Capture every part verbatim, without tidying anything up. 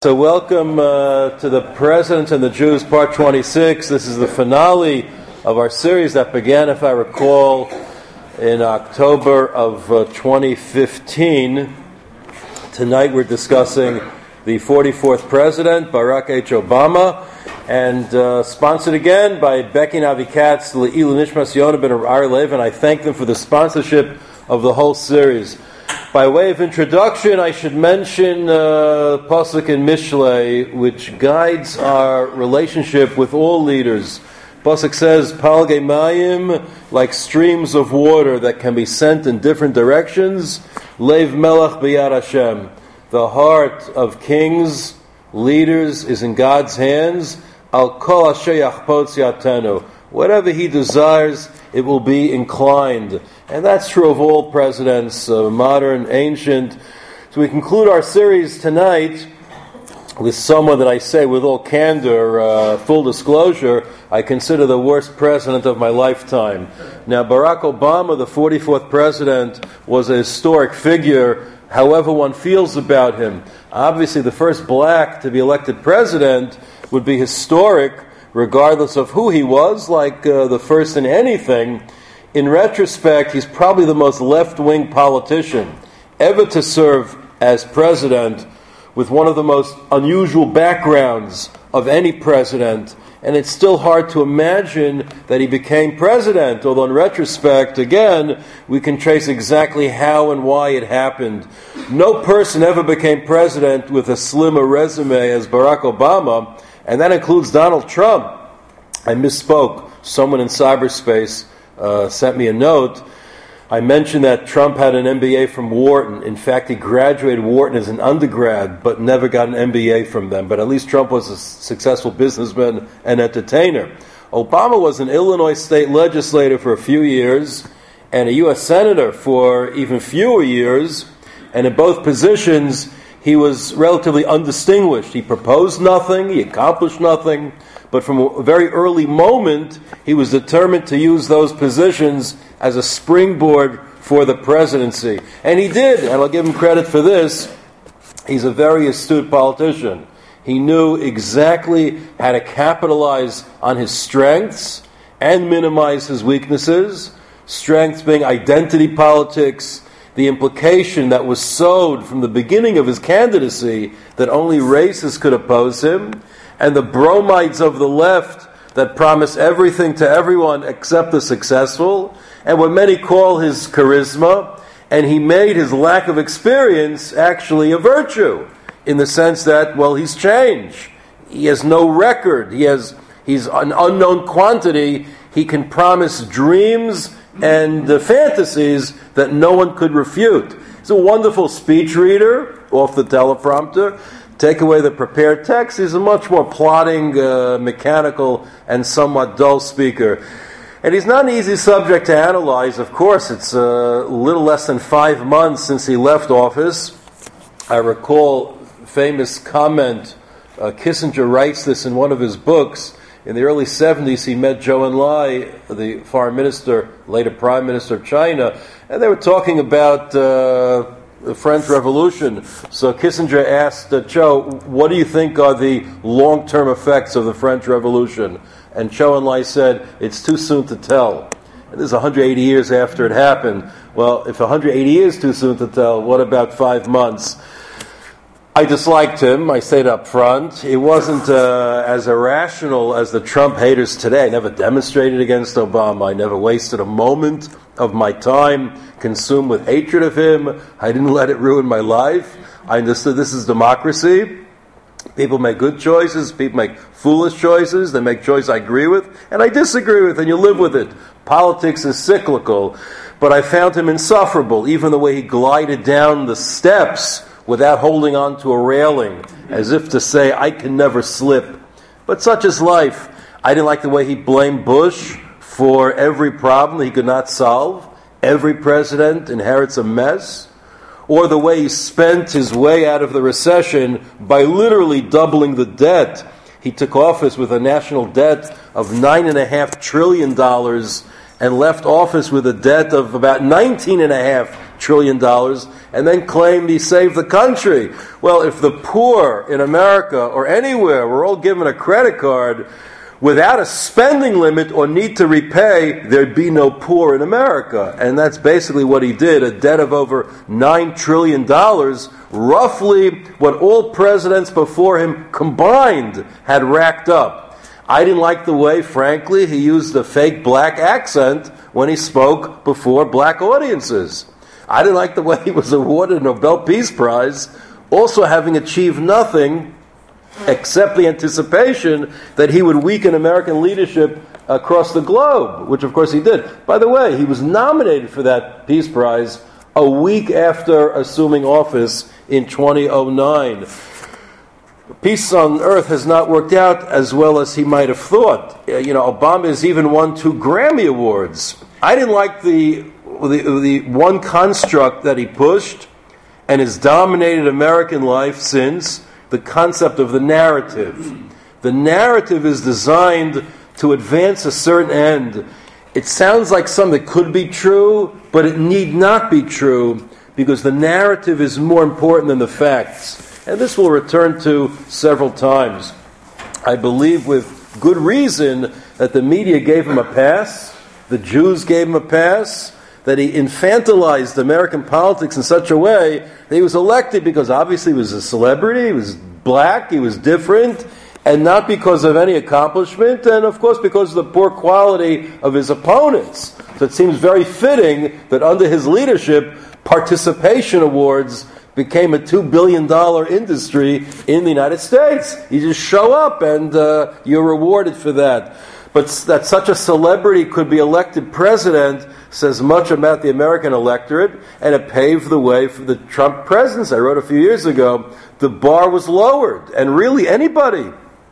So welcome uh, to the President and the Jews, part twenty-six. This is the finale of our series that began, if I recall, in October of uh, twenty fifteen. Tonight we're discussing the forty-fourth President, Barack H. Obama, and uh, sponsored again by Becky and Avi Katz, Le'ilu Nishmas Yonah ben Ari Lev, and I thank them for the sponsorship of the whole series. By way of introduction, I should mention uh, Pasuk in Mishlei, which guides our relationship with all leaders. Pasuk says, Palgei Mayim, like streams of water that can be sent in different directions, Lev Melech B'yad Hashem. The heart of kings, leaders, is in God's hands. Al kol asher yachpotz yatenu. Whatever He desires, it will be inclined. And that's true of all presidents, uh, modern, ancient. So we conclude our series tonight with someone that I say with all candor, uh, full disclosure, I consider the worst president of my lifetime. Now, Barack Obama, the forty-fourth president, was a historic figure, however one feels about him. Obviously, the first black to be elected president would be historic, regardless of who he was, like uh, the first in anything. In retrospect, he's probably the most left-wing politician ever to serve as president, with one of the most unusual backgrounds of any president. And it's still hard to imagine that he became president, although in retrospect, again, we can trace exactly how and why it happened. No person ever became president with a slimmer resume as Barack Obama, and that includes Donald Trump. I misspoke. Someone in cyberspace uh, sent me a note. I mentioned that Trump had an M B A from Wharton. In fact, he graduated Wharton as an undergrad, but never got an M B A from them. But at least Trump was a successful businessman and entertainer. Obama was an Illinois state legislator for a few years and a U S senator for even fewer years. And in both positions, he was relatively undistinguished. He proposed nothing, he accomplished nothing, but from a very early moment, he was determined to use those positions as a springboard for the presidency. And he did, and I'll give him credit for this. He's a very astute politician. He knew exactly how to capitalize on his strengths and minimize his weaknesses. Strengths being identity politics, the implication that was sowed from the beginning of his candidacy that only racists could oppose him, and the bromides of the left that promise everything to everyone except the successful, and what many call his charisma, and he made his lack of experience actually a virtue, in the sense that, well, he's changed. He has no record. He has he's an unknown quantity. He can promise dreams and uh, fantasies that no one could refute. He's a wonderful speech reader off the teleprompter. Take away the prepared text, he's a much more plodding, uh, mechanical, and somewhat dull speaker. And he's not an easy subject to analyze. Of course, it's a little less than five months since he left office. I recall a famous comment. Uh, Kissinger writes this in one of his books. In the early seventies, he met Zhou Enlai, the foreign minister, later prime minister of China, and they were talking about uh, the French Revolution. So Kissinger asked uh, Zhou, what do you think are the long-term effects of the French Revolution? And Zhou Enlai said, it's too soon to tell. And this is one hundred eighty years after it happened. Well, if one hundred eighty years too soon to tell, what about five months? I disliked him, I said up front. It wasn't uh, as irrational as the Trump haters today. I never demonstrated against Obama. I never wasted a moment of my time consumed with hatred of him. I didn't let it ruin my life. I understood this is democracy. People make good choices. People make foolish choices. They make choices I agree with and I disagree with, and you live with it. Politics is cyclical. But I found him insufferable, even the way he glided down the steps without holding on to a railing, as if to say, I can never slip. But such is life. I didn't like the way he blamed Bush for every problem he could not solve. Every president inherits a mess. Or the way he spent his way out of the recession by literally doubling the debt. He took office with a national debt of nine point five trillion dollars and left office with a debt of about nineteen point five trillion dollars and then claimed he saved the country. Well, if the poor in America or anywhere were all given a credit card without a spending limit or need to repay, there'd be no poor in America. And that's basically what he did, a debt of over nine trillion dollars, roughly what all presidents before him combined had racked up. I didn't like the way, frankly, he used a fake black accent when he spoke before black audiences. I didn't like the way he was awarded a Nobel Peace Prize, also having achieved nothing except the anticipation that he would weaken American leadership across the globe, which of course he did. By the way, he was nominated for that Peace Prize a week after assuming office in two thousand nine. Peace on earth has not worked out as well as he might have thought. You know, Obama has even won two Grammy Awards. I didn't like the, the, the one construct that he pushed and has dominated American life since, the concept of the narrative. The narrative is designed to advance a certain end. It sounds like something that could be true, but it need not be true, because the narrative is more important than the facts. And this we'll return to several times. I believe with good reason that the media gave him a pass, the Jews gave him a pass, that he infantilized American politics in such a way that he was elected because obviously he was a celebrity, he was black, he was different, and not because of any accomplishment, and of course because of the poor quality of his opponents. So it seems very fitting that under his leadership, participation awards became a two billion dollars industry in the United States. You just show up and uh, you're rewarded for that. But that such a celebrity could be elected president says much about the American electorate, and it paved the way for the Trump presidency. I wrote a few years ago, the bar was lowered, and really anybody,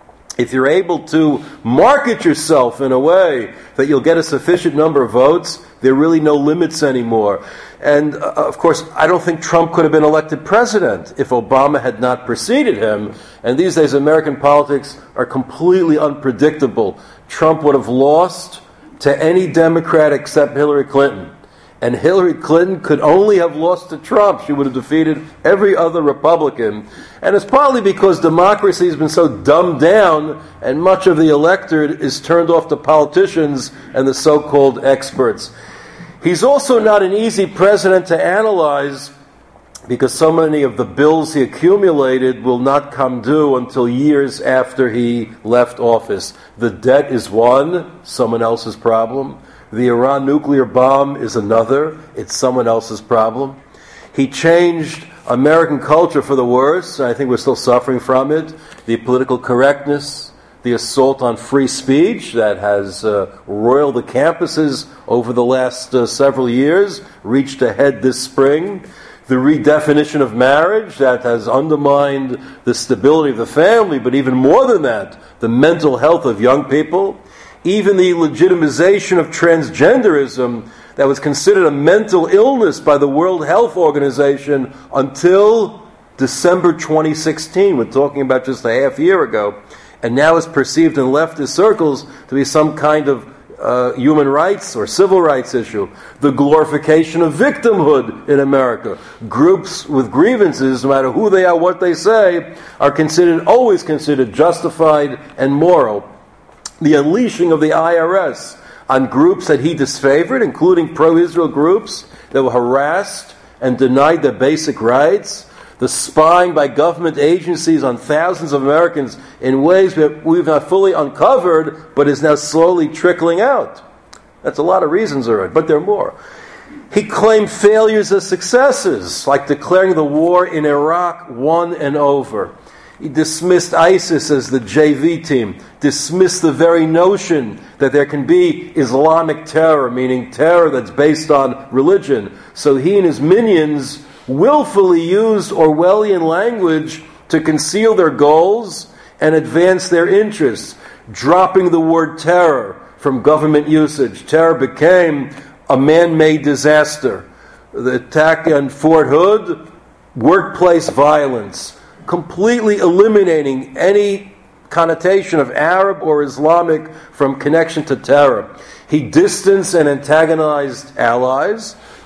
if you're able to market yourself in a way that you'll get a sufficient number of votes, there are really no limits anymore. And, uh, of course, I don't think Trump could have been elected president if Obama had not preceded him. And these days, American politics are completely unpredictable. Trump would have lost to any Democrat except Hillary Clinton. And Hillary Clinton could only have lost to Trump. She would have defeated every other Republican. And it's partly because democracy has been so dumbed down, and much of the electorate is turned off to politicians and the so-called experts. He's also not an easy president to analyze because so many of the bills he accumulated will not come due until years after he left office. The debt is one, someone else's problem. The Iran nuclear bomb is another, it's someone else's problem. He changed American culture for the worse, and I think we're still suffering from it. The political correctness, the assault on free speech that has uh, roiled the campuses over the last uh, several years, reached a head this spring. The redefinition of marriage that has undermined the stability of the family, but even more than that, the mental health of young people. Even the legitimization of transgenderism that was considered a mental illness by the World Health Organization until December twenty sixteen. We're talking about just a half year ago. And now is perceived in leftist circles to be some kind of uh, human rights or civil rights issue. The glorification of victimhood in America. Groups with grievances, no matter who they are, what they say, are considered, always considered justified and moral. The unleashing of the I R S on groups that he disfavored, including pro-Israel groups that were harassed and denied their basic rights. The spying by government agencies on thousands of Americans in ways that we've not fully uncovered, but is now slowly trickling out. That's a lot of reasons already, but there are more. He claimed failures as successes, like declaring the war in Iraq won and over. He dismissed ISIS as the J V team, dismissed the very notion that there can be Islamic terror, meaning terror that's based on religion. So he and his minions willfully used Orwellian language to conceal their goals and advance their interests, dropping the word terror from government usage. Terror became a man-made disaster. The attack on Fort Hood, workplace violence, completely eliminating any connotation of Arab or Islamic from connection to terror. He distanced and antagonized allies,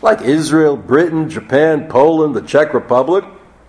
like Israel, Britain, Japan, Poland, the Czech Republic.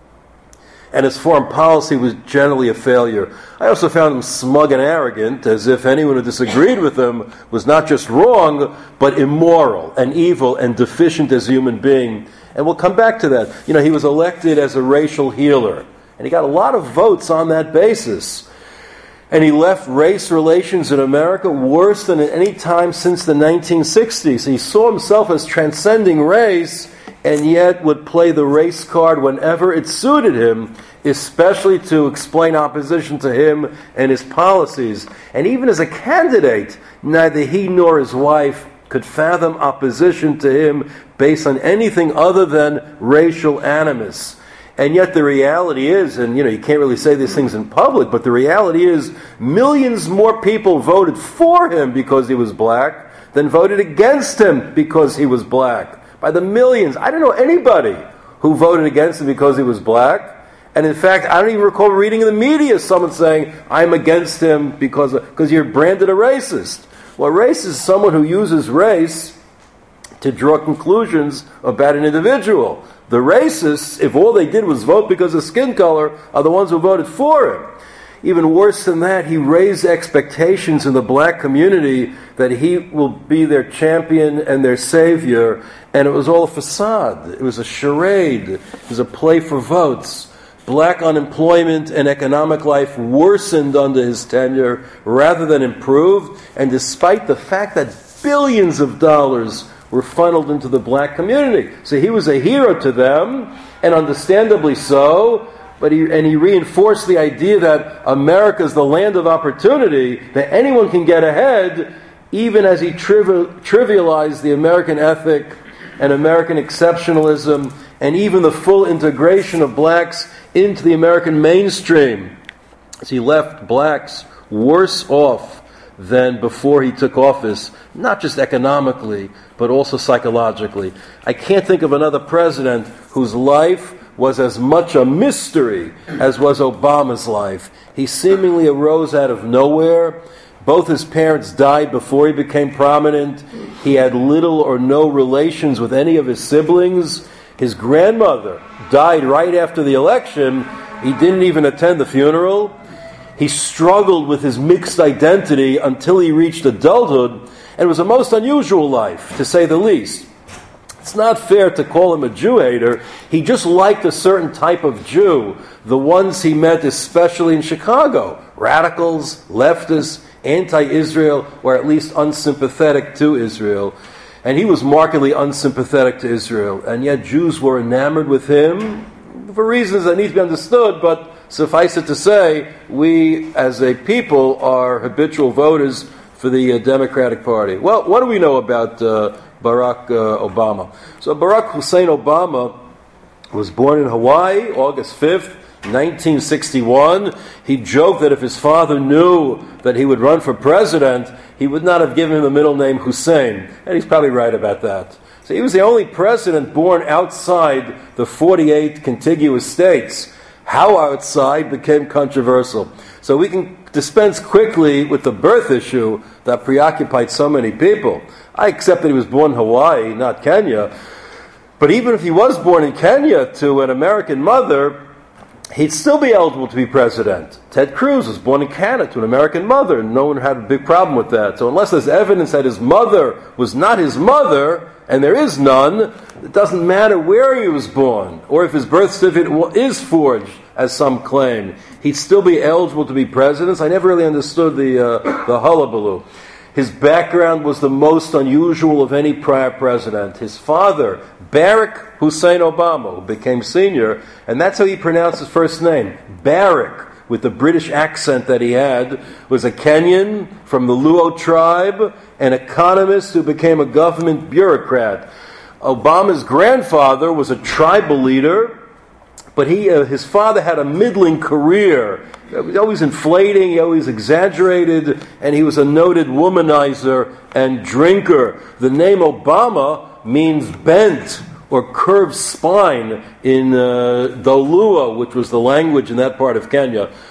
And his foreign policy was generally a failure. I also found him smug and arrogant, as if anyone who disagreed with him was not just wrong, but immoral and evil and deficient as a human being. And we'll come back to that. You know, he was elected as a racial healer, and he got a lot of votes on that basis. And he left race relations in America worse than at any time since the nineteen sixties. He saw himself as transcending race, and yet would play the race card whenever it suited him, especially to explain opposition to him and his policies. And even as a candidate, neither he nor his wife could fathom opposition to him based on anything other than racial animus. And yet the reality is, and you know, you can't really say these things in public, but the reality is millions more people voted for him because he was black than voted against him because he was black. By the millions. I don't know anybody who voted against him because he was black. And in fact, I don't even recall reading in the media someone saying, I'm against him because, because you're branded a racist. Well, a racist is someone who uses race to draw conclusions about an individual. The racists, if all they did was vote because of skin color, are the ones who voted for him. Even worse than that, he raised expectations in the black community that he will be their champion and their savior, and it was all a facade. It was a charade. It was a play for votes. Black unemployment and economic life worsened under his tenure rather than improved, and despite the fact that billions of dollars were funneled into the black community. So he was a hero to them, and understandably so, but he, and he reinforced the idea that America is the land of opportunity, that anyone can get ahead, even as he trivial, trivialized the American ethic and American exceptionalism, and even the full integration of blacks into the American mainstream. So he left blacks worse off than before he took office, not just economically, but also psychologically. I can't think of another president whose life was as much a mystery as was Obama's life. He seemingly arose out of nowhere. Both his parents died before he became prominent. He had little or no relations with any of his siblings. His grandmother died right after the election. He didn't even attend the funeral. He struggled with his mixed identity until he reached adulthood, and it was a most unusual life, to say the least. It's not fair to call him a Jew hater. He just liked a certain type of Jew, the ones he met especially in Chicago. Radicals, leftists, anti-Israel, or at least unsympathetic to Israel. And he was markedly unsympathetic to Israel. And yet Jews were enamored with him for reasons that need to be understood, but suffice it to say, we as a people are habitual voters for the uh, Democratic Party. Well, what do we know about uh, Barack uh, Obama? So Barack Hussein Obama was born in Hawaii, August fifth, nineteen sixty-one. He joked that if his father knew that he would run for president, he would not have given him the middle name Hussein. And he's probably right about that. So he was the only president born outside the forty-eight contiguous states. How outside became controversial. So we can dispense quickly with the birth issue that preoccupied so many people. I accept that he was born in Hawaii, not Kenya. But even if he was born in Kenya to an American mother, he'd still be eligible to be president. Ted Cruz was born in Canada to an American mother, and no one had a big problem with that. So unless there's evidence that his mother was not his mother, and there is none, it doesn't matter where he was born, or if his birth certificate is forged, as some claim. He'd still be eligible to be president. I never really understood the uh, the hullabaloo. His background was the most unusual of any prior president. His father, Barack Hussein Obama, who became senior, and that's how he pronounced his first name, Barack, with the British accent that he had, was a Kenyan from the Luo tribe, an economist who became a government bureaucrat. Obama's grandfather was a tribal leader, but he, uh, his father had a middling career. He was always inflating, he always exaggerated, and he was a noted womanizer and drinker. The name Obama means bent or curved spine in uh, the Luo, which was the language in that part of Kenya.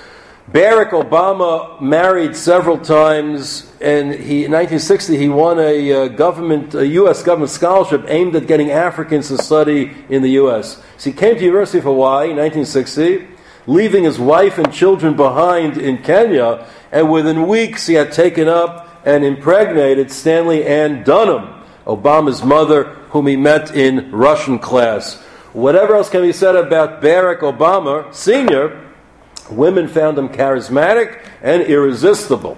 Barack Obama married several times, and he, in nineteen sixty he won a uh, government, a U S government scholarship aimed at getting Africans to study in the U S. So he came to the University of Hawaii in nineteen sixty, leaving his wife and children behind in Kenya, and within weeks he had taken up and impregnated Stanley Ann Dunham, Obama's mother, whom he met in Russian class. Whatever else can be said about Barack Obama Senior, women found him charismatic and irresistible.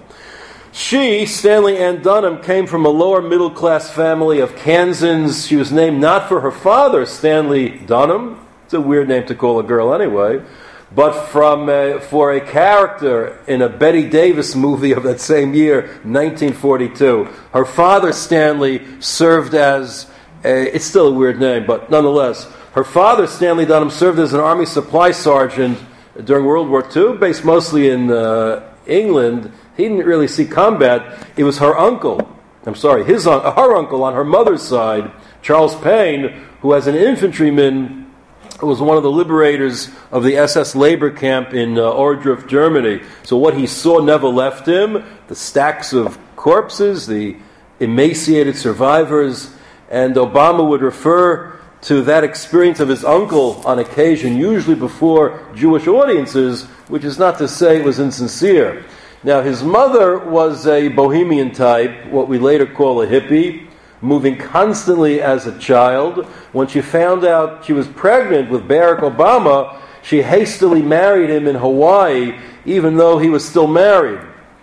She, Stanley Ann Dunham, came from a lower middle class family of Kansans. She was named not for her father, Stanley Dunham. It's a weird name to call a girl anyway. But from uh, for a character in a Bette Davis movie of that same year, nineteen forty-two. Her father, Stanley, served as, a, it's still a weird name, but nonetheless, her father, Stanley Dunham, served as an Army supply sergeant during World War Two, based mostly in uh, England. He didn't really see combat. It was her uncle, I'm sorry, his un- her uncle on her mother's side, Charles Payne, who as an infantryman was one of the liberators of the S S labor camp in uh, Ohrdruf, Germany. So what he saw never left him, the stacks of corpses, the emaciated survivors, and Obama would refer to that experience of his uncle on occasion, usually before Jewish audiences, which is not to say it was insincere. Now, his mother was a bohemian type, what we later call a hippie, moving constantly as a child. When she found out she was pregnant with Barack Obama, she hastily married him in Hawaii, even though he was still married.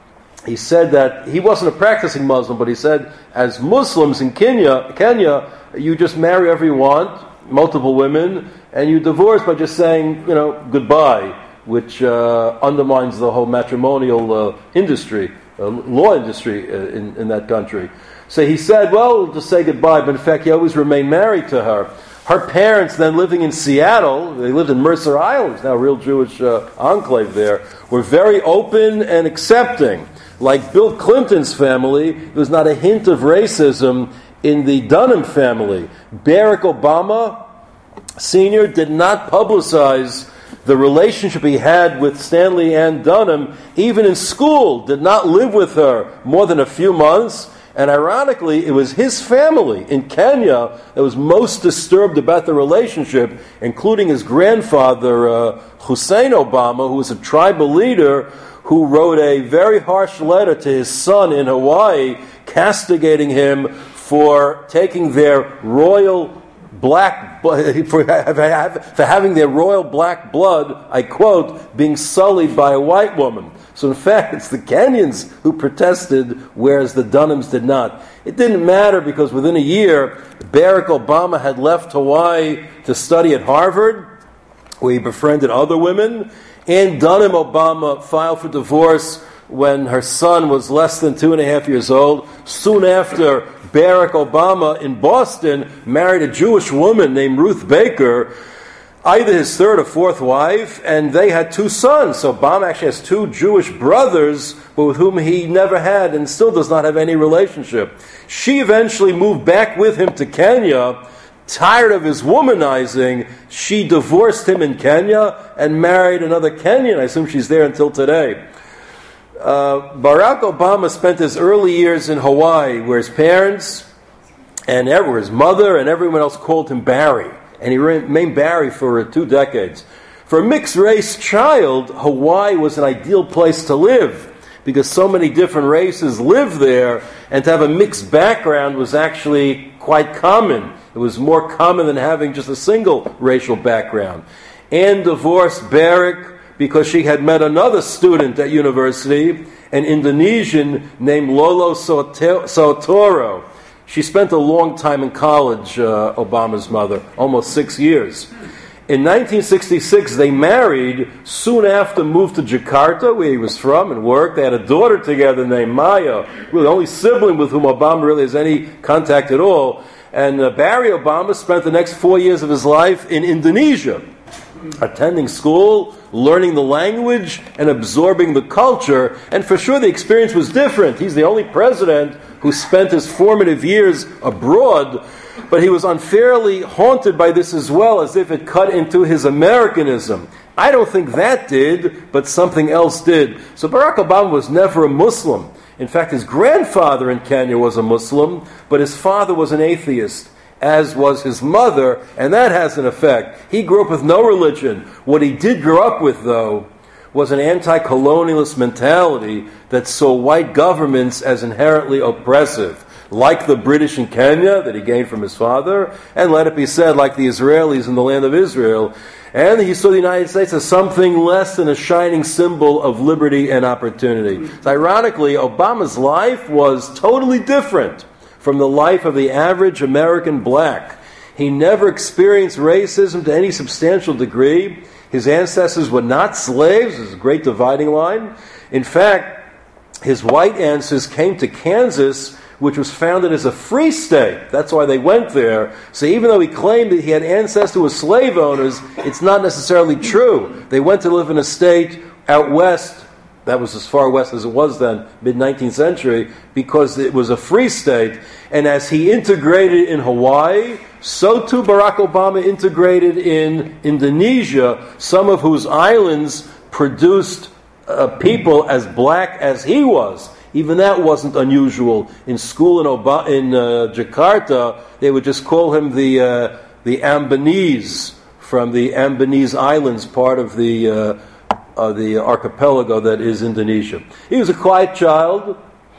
He said that he wasn't a practicing Muslim, but he said, as Muslims in Kenya, Kenya, you just marry whoever you want, multiple women, and you divorce by just saying, you know, goodbye, which uh, undermines the whole matrimonial uh, industry, uh, law industry uh, in, in that country. So he said, well, we'll just say goodbye, but in fact he always remained married to her. Her parents, then living in Seattle, they lived in Mercer Island, now a real Jewish uh, enclave there, were very open and accepting. Like Bill Clinton's family, there was not a hint of racism in the Dunham family. Barack Obama Senior did not publicize the relationship he had with Stanley Ann Dunham, even in school, did not live with her more than a few months. And ironically, it was his family in Kenya that was most disturbed about the relationship, including his grandfather, uh, Hussein Obama, who was a tribal leader, who wrote a very harsh letter to his son in Hawaii, castigating him for taking their royal black, for, for having their royal black blood, I quote, being sullied by a white woman. So in fact, it's the Kenyans who protested, whereas the Dunhams did not. It didn't matter because within a year, Barack Obama had left Hawaii to study at Harvard, where he befriended other women. Ann Dunham Obama filed for divorce when her son was less than two and a half years old. Soon after, Barack Obama in Boston married a Jewish woman named Ruth Baker, either his third or fourth wife, and they had two sons. So Obama actually has two Jewish brothers, but with whom he never had and still does not have any relationship. She eventually moved back with him to Kenya. Tired of his womanizing, she divorced him in Kenya and married another Kenyan. I assume she's there until today. Uh, Barack Obama spent his early years in Hawaii, where his parents and ever, his mother and everyone else called him Barry. And he remained Barry for two decades. For a mixed-race child, Hawaii was an ideal place to live because so many different races live there, and to have a mixed background was actually quite common. It was more common than having just a single racial background. Ann divorced Barack because she had met another student at university, an Indonesian named Lolo Sotoro. She spent a long time in college, uh, Obama's mother, almost six years. In nineteen sixty-six, they married, soon after moved to Jakarta, where he was from, and worked. They had a daughter together named Maya, really the only sibling with whom Obama really has any contact at all. And uh, Barry Obama spent the next four years of his life in Indonesia, attending school, learning the language, and absorbing the culture. And for sure the experience was different. He's the only president who spent his formative years abroad, but he was unfairly haunted by this as well, as if it cut into his Americanism. I don't think that did, but something else did. So Barack Obama was never a Muslim. In fact, his grandfather in Kenya was a Muslim, but his father was an atheist, as was his mother, and that has an effect. He grew up with no religion. What he did grow up with, though, was an anti-colonialist mentality that saw white governments as inherently oppressive, like the British in Kenya that he gained from his father, and let it be said, like the Israelis in the land of Israel. And he saw the United States as something less than a shining symbol of liberty and opportunity. So ironically, Obama's life was totally different from the life of the average American black. He never experienced racism to any substantial degree. His ancestors were not slaves. There's a great dividing line. In fact, his white ancestors came to Kansas, which was founded as a free state. That's why they went there. So even though he claimed that he had ancestors who were slave owners, it's not necessarily true. They went to live in a state out west, that was as far west as it was then, mid-nineteenth century, because it was a free state. And as he integrated in Hawaii, so too Barack Obama integrated in Indonesia, some of whose islands produced uh, people as black as he was. Even that wasn't unusual. In school in, Oba- in uh, Jakarta, they would just call him the uh, the Ambonese, from the Ambonese Islands, part of the uh, uh, the archipelago that is Indonesia. He was a quiet child,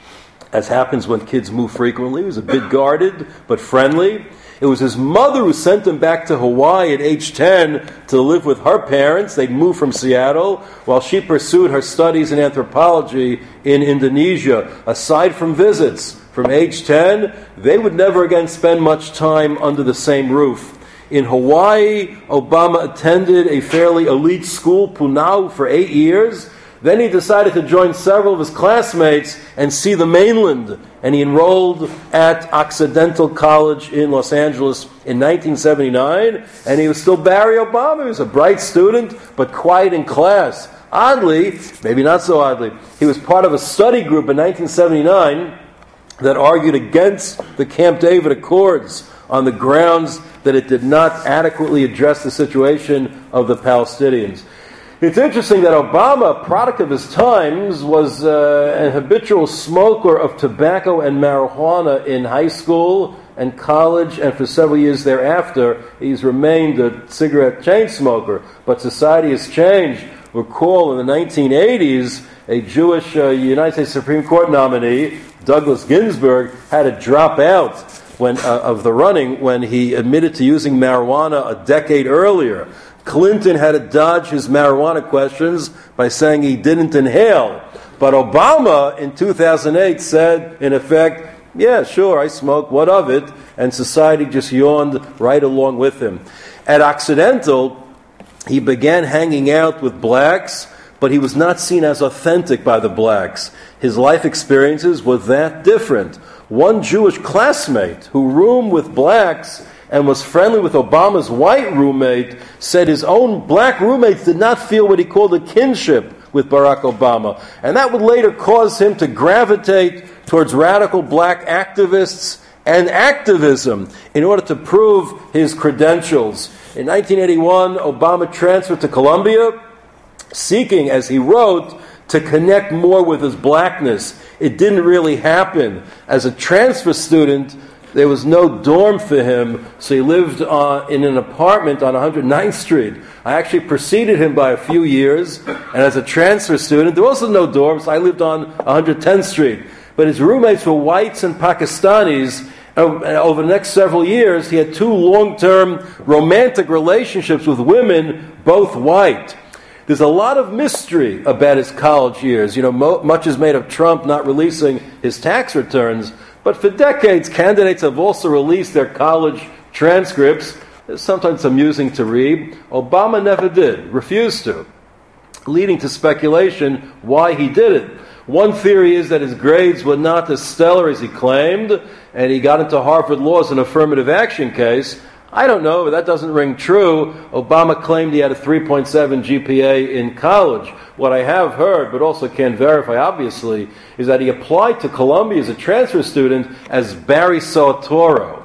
as happens when kids move frequently. He was a bit guarded, but friendly. It was his mother who sent him back to Hawaii at age ten to live with her parents. They'd moved from Seattle while she pursued her studies in anthropology in Indonesia. Aside from visits from age ten, they would never again spend much time under the same roof. In Hawaii, Obama attended a fairly elite school, Punahou, for eight years. Then he decided to join several of his classmates and see the mainland. And he enrolled at Occidental College in Los Angeles in nineteen seventy-nine. And he was still Barry Obama. He was a bright student, but quiet in class. Oddly, maybe not so oddly, he was part of a study group in nineteen seventy-nine that argued against the Camp David Accords on the grounds that it did not adequately address the situation of the Palestinians. It's interesting that Obama, a product of his times, was uh, an habitual smoker of tobacco and marijuana in high school and college, and for several years thereafter, he's remained a cigarette chain smoker. But society has changed. Recall in the nineteen eighties, a Jewish uh, United States Supreme Court nominee, Douglas Ginsburg, had to drop out when, uh, of the running when he admitted to using marijuana a decade earlier. Clinton had to dodge his marijuana questions by saying he didn't inhale. But Obama, in two thousand eight, said, in effect, yeah, sure, I smoke, what of it? And society just yawned right along with him. At Occidental, he began hanging out with blacks, but he was not seen as authentic by the blacks. His life experiences were that different. One Jewish classmate who roomed with blacks and was friendly with Obama's white roommate said his own black roommates did not feel what he called a kinship with Barack Obama. And that would later cause him to gravitate towards radical black activists and activism in order to prove his credentials. In nineteen eighty-one, Obama transferred to Columbia, seeking, as he wrote, to connect more with his blackness. It didn't really happen. As a transfer student, there was no dorm for him, so he lived uh, in an apartment on one hundred ninth Street. I actually preceded him by a few years, and as a transfer student, there was also no dorms. I lived on one hundred tenth Street. But his roommates were whites and Pakistanis, and over the next several years, he had two long-term romantic relationships with women, both white. There's a lot of mystery about his college years. You know, mo- much is made of Trump not releasing his tax returns, but for decades, candidates have also released their college transcripts. It's sometimes amusing to read. Obama never did, refused to, leading to speculation why he did it. One theory is that his grades were not as stellar as he claimed, and he got into Harvard Law as an affirmative action case. I don't know, but that doesn't ring true. Obama claimed he had a three point seven G P A in college. What I have heard, but also can't verify obviously, is that he applied to Columbia as a transfer student as Barry Soetoro.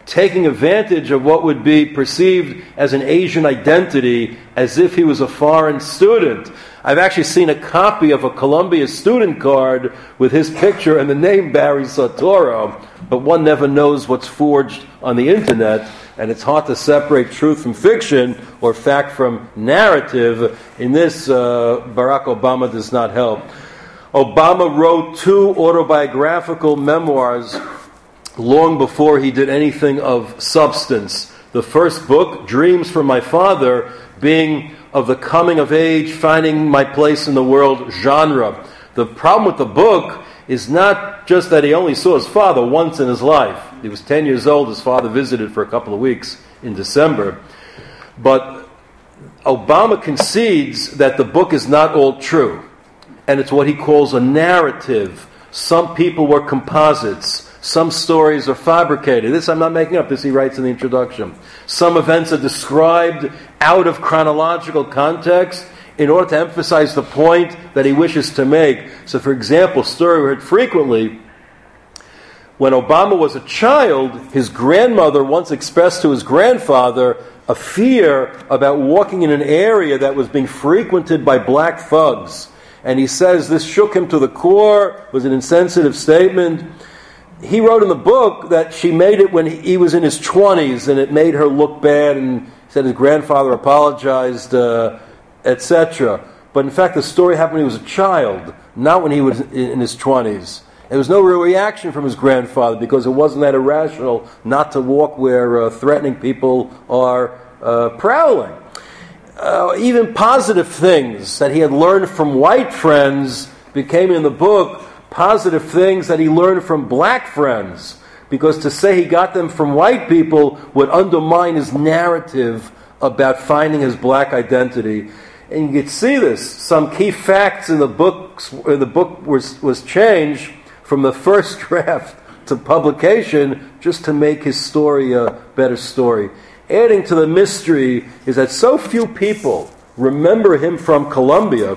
taking advantage of what would be perceived as an Asian identity as if he was a foreign student. I've actually seen a copy of a Columbia student card with his picture and the name Barry Soetoro, but one never knows what's forged on the internet, and it's hard to separate truth from fiction or fact from narrative. In this, uh, Barack Obama does not help. Obama wrote two autobiographical memoirs long before he did anything of substance. The first book, Dreams from My Father, being of the coming of age, finding my place in the world genre. The problem with the book is not just that he only saw his father once in his life. He was ten years old, his father visited for a couple of weeks in December. But Obama concedes that the book is not all true. And it's what he calls a narrative. Some people were composites. Some stories are fabricated. This I'm not making up. This he writes in the introduction. Some events are described out of chronological context in order to emphasize the point that he wishes to make. So, for example, a story we heard frequently, when Obama was a child, his grandmother once expressed to his grandfather a fear about walking in an area that was being frequented by black thugs. And he says this shook him to the core, was an insensitive statement. He wrote in the book that she made it when he was in his twenties, and it made her look bad, and said his grandfather apologized, uh, et cetera. But in fact, the story happened when he was a child, not when he was in his twenties. There was no real reaction from his grandfather because it wasn't that irrational not to walk where uh, threatening people are uh, prowling. Uh, even positive things that he had learned from white friends became in the book positive things that he learned from black friends, because to say he got them from white people would undermine his narrative about finding his black identity. And you could see this. Some key facts in the books, in the book was, was changed from the first draft to publication just to make his story a better story. Adding to the mystery is that so few people remember him from Columbia.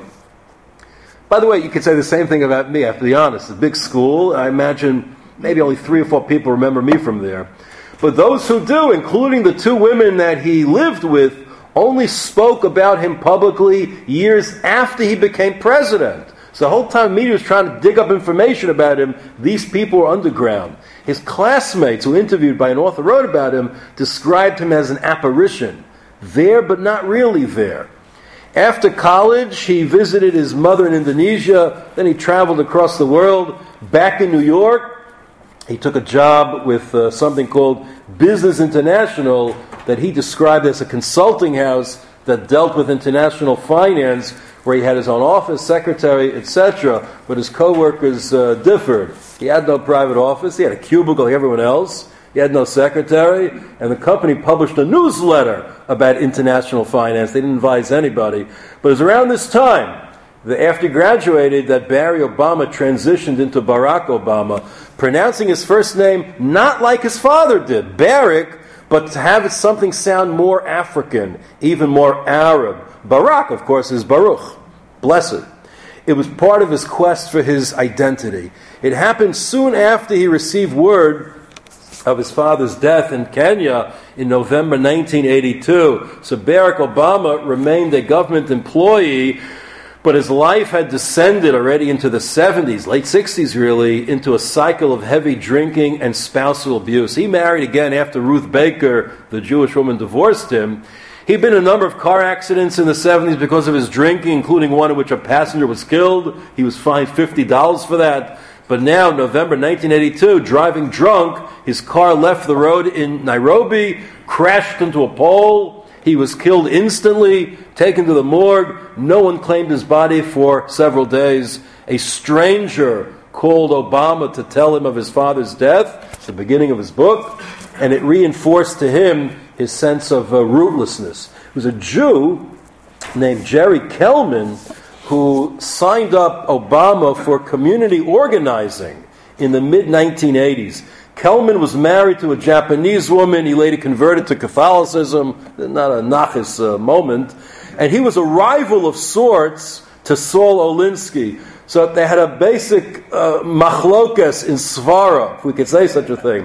By the way, you could say the same thing about me, I have to be honest. A big school, I imagine maybe only three or four people remember me from there. But those who do, including the two women that he lived with, only spoke about him publicly years after he became president. So the whole time media was trying to dig up information about him, these people were underground. His classmates, who interviewed by an author wrote about him, described him as an apparition. There, but not really there. After college, he visited his mother in Indonesia. Then he traveled across the world. Back in New York, he took a job with uh, something called Business International that he described as a consulting house that dealt with international finance, where he had his own office, secretary, et cetera. But his co-workers uh, differed. He had no private office. He had a cubicle like everyone else. He had no secretary, and the company published a newsletter about international finance. They didn't advise anybody. But it was around this time, that after he graduated, that Barry Obama transitioned into Barack Obama, pronouncing his first name not like his father did, Barack, but to have something sound more African, even more Arab. Barack, of course, is Baruch, blessed. It was part of his quest for his identity. It happened soon after he received word of his father's death in Kenya in November nineteen eighty-two. So Barack Obama remained a government employee, but his life had descended already into the seventies, late sixties really, into a cycle of heavy drinking and spousal abuse. He married again after Ruth Baker, the Jewish woman, divorced him. He'd been in a number of car accidents in the seventies because of his drinking, including one in which a passenger was killed. He was fined fifty dollars for that. But now, November nineteen eighty-two, driving drunk, his car left the road in Nairobi, crashed into a pole. He was killed instantly, taken to the morgue. No one claimed his body for several days. A stranger called Obama to tell him of his father's death. It's the beginning of his book. And it reinforced to him his sense of uh, rootlessness. It was a Jew named Jerry Kelman who signed up Obama for community organizing in the mid nineteen eighties. Kelman was married to a Japanese woman. He later converted to Catholicism, not a nachis uh, moment. And he was a rival of sorts to Saul Alinsky. So they had a basic uh, machlokas in Svara, if we could say such a thing.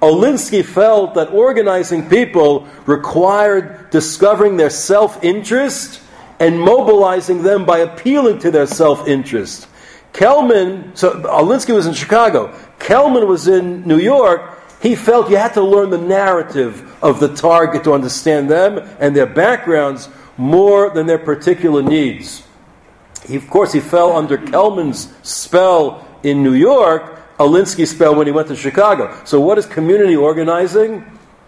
Olinsky felt that organizing people required discovering their self-interest and mobilizing them by appealing to their self-interest. Kelman, so Olinsky was in Chicago. Kelman was in New York. He felt you had to learn the narrative of the target to understand them and their backgrounds more than their particular needs. He, of course, he fell under Kelman's spell in New York, Olinsky's spell when he went to Chicago. So what is community organizing?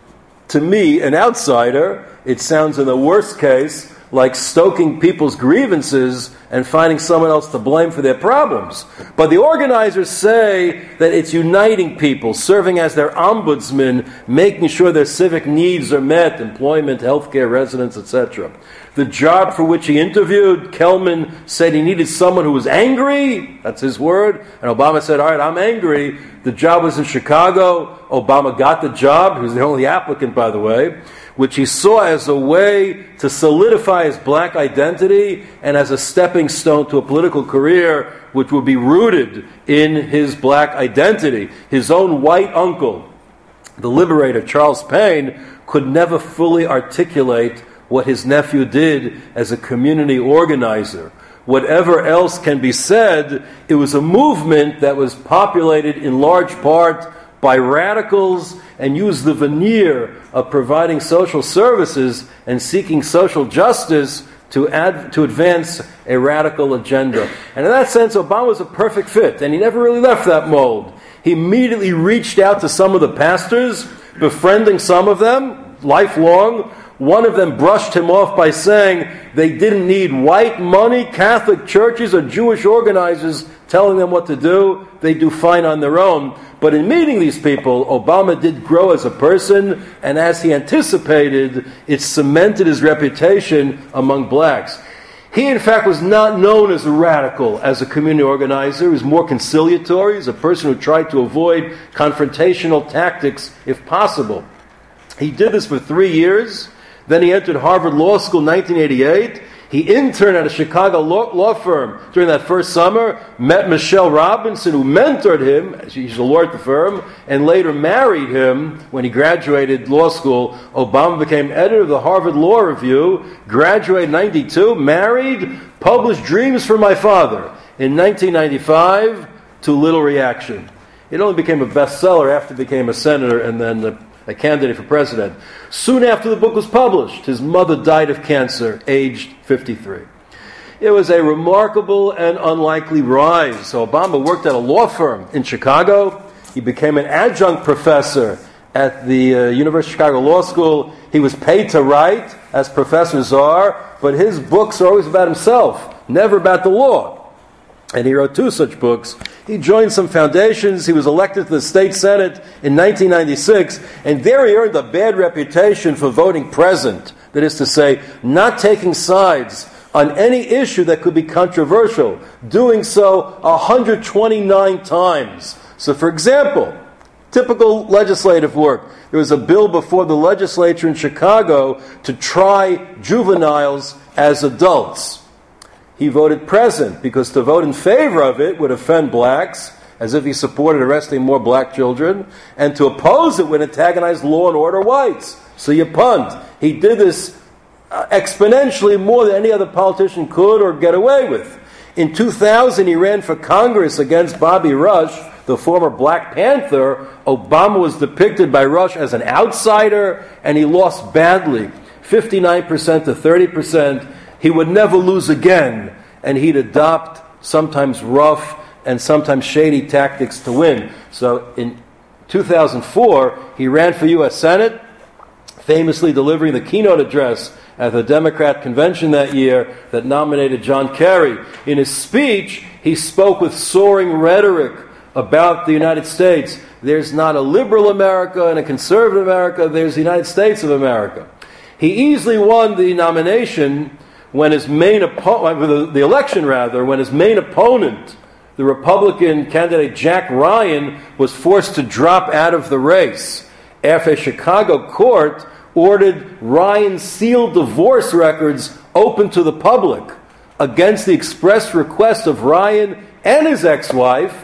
To me, an outsider, it sounds in the worst case like stoking people's grievances and finding someone else to blame for their problems. But the organizers say that it's uniting people, serving as their ombudsman, making sure their civic needs are met, employment, healthcare, residence, et cetera. The job for which he interviewed, Kelman said he needed someone who was angry. That's his word. And Obama said, all right, I'm angry. The job was in Chicago. Obama got the job. He was the only applicant, by the way, which he saw as a way to solidify his black identity and as a stepping stone to a political career which would be rooted in his black identity. His own white uncle, the liberator Charles Payne, could never fully articulate what his nephew did as a community organizer. Whatever else can be said, it was a movement that was populated in large part by radicals and used the veneer of providing social services and seeking social justice to ad, to advance a radical agenda. And in that sense, Obama was a perfect fit, and he never really left that mold. He immediately reached out to some of the pastors, befriending some of them, lifelong. One of them brushed him off by saying they didn't need white money, Catholic churches, or Jewish organizers telling them what to do. They do fine on their own. But in meeting these people, Obama did grow as a person, and as he anticipated, it cemented his reputation among blacks. He, in fact, was not known as a radical, as a community organizer. He was more conciliatory. He was a person who tried to avoid confrontational tactics if possible. He did this for three years. Then he entered Harvard Law School in nineteen eighty-eight. He interned at a Chicago law, law firm during that first summer, met Michelle Robinson, who mentored him. She's a lawyer at the firm, and later married him when he graduated law school. Obama became editor of the Harvard Law Review, graduated in ninety-two, married, published Dreams for My Father. In nineteen ninety-five, to little reaction. It only became a bestseller after he became a senator and then a a candidate for president. Soon after the book was published, his mother died of cancer, aged fifty-three. It was a remarkable and unlikely rise. So Obama worked at a law firm in Chicago. He became an adjunct professor at the uh, University of Chicago Law School. He was paid to write, as professors are, but his books are always about himself, never about the law. And he wrote two such books. He joined some foundations. He was elected to the state senate in nineteen ninety-six, and there he earned a bad reputation for voting present. That is to say, not taking sides on any issue that could be controversial, doing so one hundred twenty-nine times. So, for example, typical legislative work. There was a bill before the legislature in Chicago to try juveniles as adults. He voted present because to vote in favor of it would offend blacks, as if he supported arresting more black children, and to oppose it would antagonize law and order whites. So you punt. He did this uh, exponentially more than any other politician could or get away with. In two thousand, he ran for Congress against Bobby Rush, the former Black Panther. Obama was depicted by Rush as an outsider, and he lost badly, fifty-nine percent to thirty percent. He would never lose again, and he'd adopt sometimes rough and sometimes shady tactics to win. So in two thousand four, he ran for U S Senate, famously delivering the keynote address at the Democrat convention that year that nominated John Kerry. In his speech, he spoke with soaring rhetoric about the United States. There's not a liberal America and a conservative America, there's the United States of America. He easily won the nomination when his main opponent, the election rather, when his main opponent, the Republican candidate Jack Ryan, was forced to drop out of the race after a Chicago court ordered Ryan's sealed divorce records open to the public against the express request of Ryan and his ex-wife,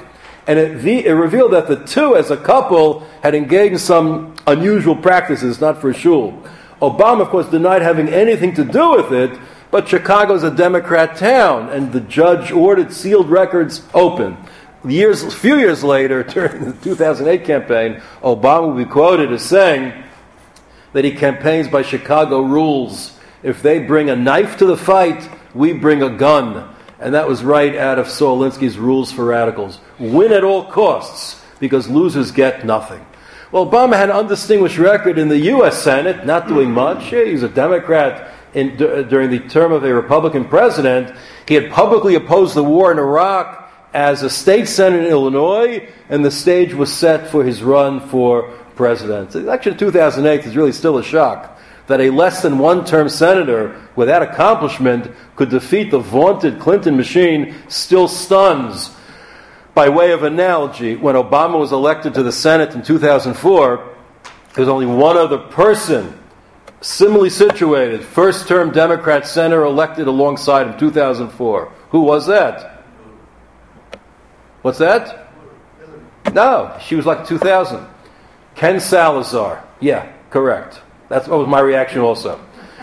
And it, it revealed that the two, as a couple, had engaged in some unusual practices, not for shul. Obama, of course, denied having anything to do with it, but Chicago's a Democrat town, and the judge ordered sealed records open. Years, a few years later, during the two thousand eight campaign, Obama will be quoted as saying that he campaigns by Chicago rules. If they bring a knife to the fight, we bring a gun. And that was right out of Saul Alinsky's Rules for Radicals. Win at all costs, because losers get nothing. Well, Obama had an undistinguished record in the U S Senate, not doing much. Yeah, he was a Democrat in, d- during the term of a Republican president. He had publicly opposed the war in Iraq as a state senator in Illinois, and the stage was set for his run for president. The election of two thousand eight is really still a shock that a less than one-term senator without accomplishment could defeat the vaunted Clinton machine still stuns. By way of analogy, when Obama was elected to the Senate in two thousand four, there was only one other person similarly situated, first-term Democrat senator elected alongside him in two thousand four. Who was that? What's that? No, she was like two thousand. Ken Salazar. Yeah, correct. That's what was my reaction also.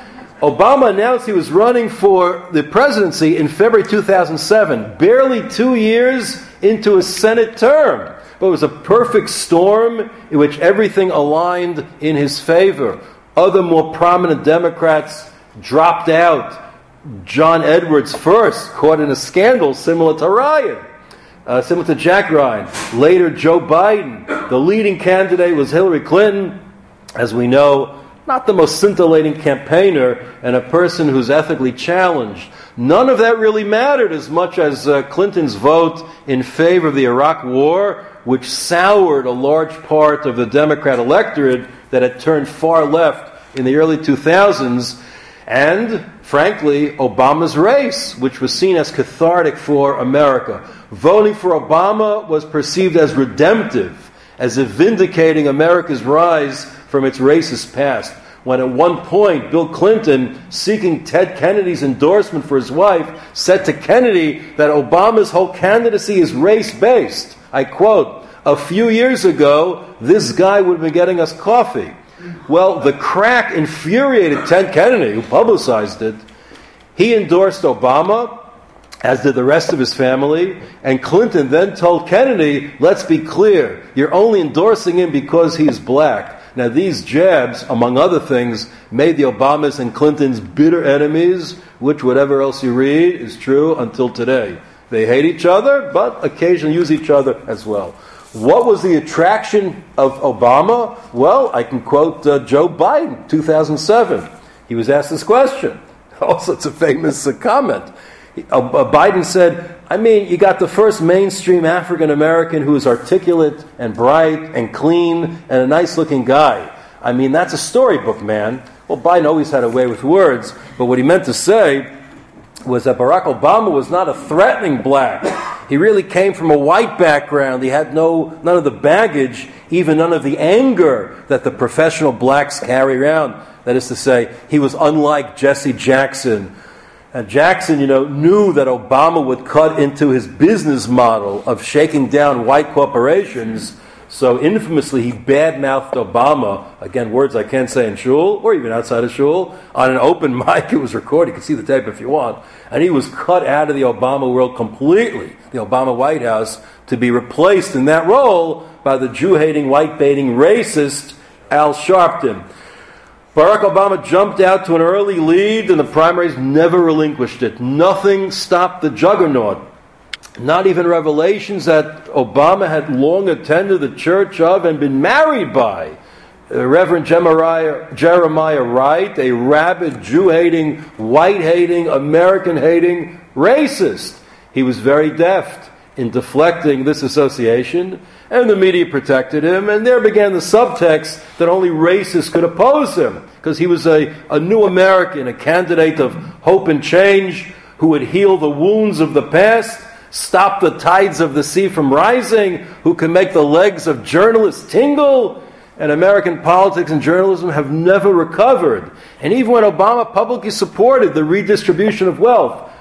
Obama announced he was running for the presidency in February two thousand seven, barely two years into his Senate term. But it was a perfect storm in which everything aligned in his favor. Other more prominent Democrats dropped out. John Edwards first, caught in a scandal similar to Ryan, uh, similar to Jack Ryan. Later, Joe Biden. The leading candidate was Hillary Clinton, as we know, not the most scintillating campaigner, and a person who's ethically challenged. None of that really mattered as much as uh, Clinton's vote in favor of the Iraq War, which soured a large part of the Democrat electorate that had turned far left in the early two thousands, and, frankly, Obama's race, which was seen as cathartic for America. Voting for Obama was perceived as redemptive, as if vindicating America's rise from its racist past. When at one point, Bill Clinton, seeking Ted Kennedy's endorsement for his wife, said to Kennedy that Obama's whole candidacy is race-based. I quote, "A few years ago, this guy would have been getting us coffee." Well, the crack infuriated Ted Kennedy, who publicized it. He endorsed Obama, as did the rest of his family, and Clinton then told Kennedy, let's be clear, you're only endorsing him because he's black. Now, these jabs, among other things, made the Obamas and Clintons bitter enemies, which, whatever else you read, is true until today. They hate each other, but occasionally use each other as well. What was the attraction of Obama? Well, I can quote uh, Joe Biden, two thousand seven. He was asked this question. Also, it's a famous uh, comment. He, uh, uh, Biden said, I mean, you got the first mainstream African-American who is articulate and bright and clean and a nice-looking guy. I mean, that's a storybook, man. Well, Biden always had a way with words, but what he meant to say was that Barack Obama was not a threatening black. He really came from a white background. He had no none of the baggage, even none of the anger that the professional blacks carry around. That is to say, he was unlike Jesse Jackson. And Jackson, you know, knew that Obama would cut into his business model of shaking down white corporations. So infamously, he badmouthed Obama, again, words I can't say in shul, or even outside of shul, on an open mic. It was recorded. You can see the tape if you want. And he was cut out of the Obama world completely, the Obama White House, to be replaced in that role by the Jew-hating, white-baiting racist Al Sharpton. Barack Obama jumped out to an early lead in the primaries, never relinquished it. Nothing stopped the juggernaut. Not even revelations that Obama had long attended the church of and been married by uh, Reverend Jeremiah, Jeremiah Wright, a rabid, Jew-hating, white-hating, American-hating racist. He was very deft in deflecting this association, and the media protected him, and there began the subtext that only racists could oppose him, because he was a, a new American, a candidate of hope and change, who would heal the wounds of the past, stop the tides of the sea from rising, who can make the legs of journalists tingle. And American politics and journalism have never recovered. And even when Obama publicly supported the redistribution of wealth,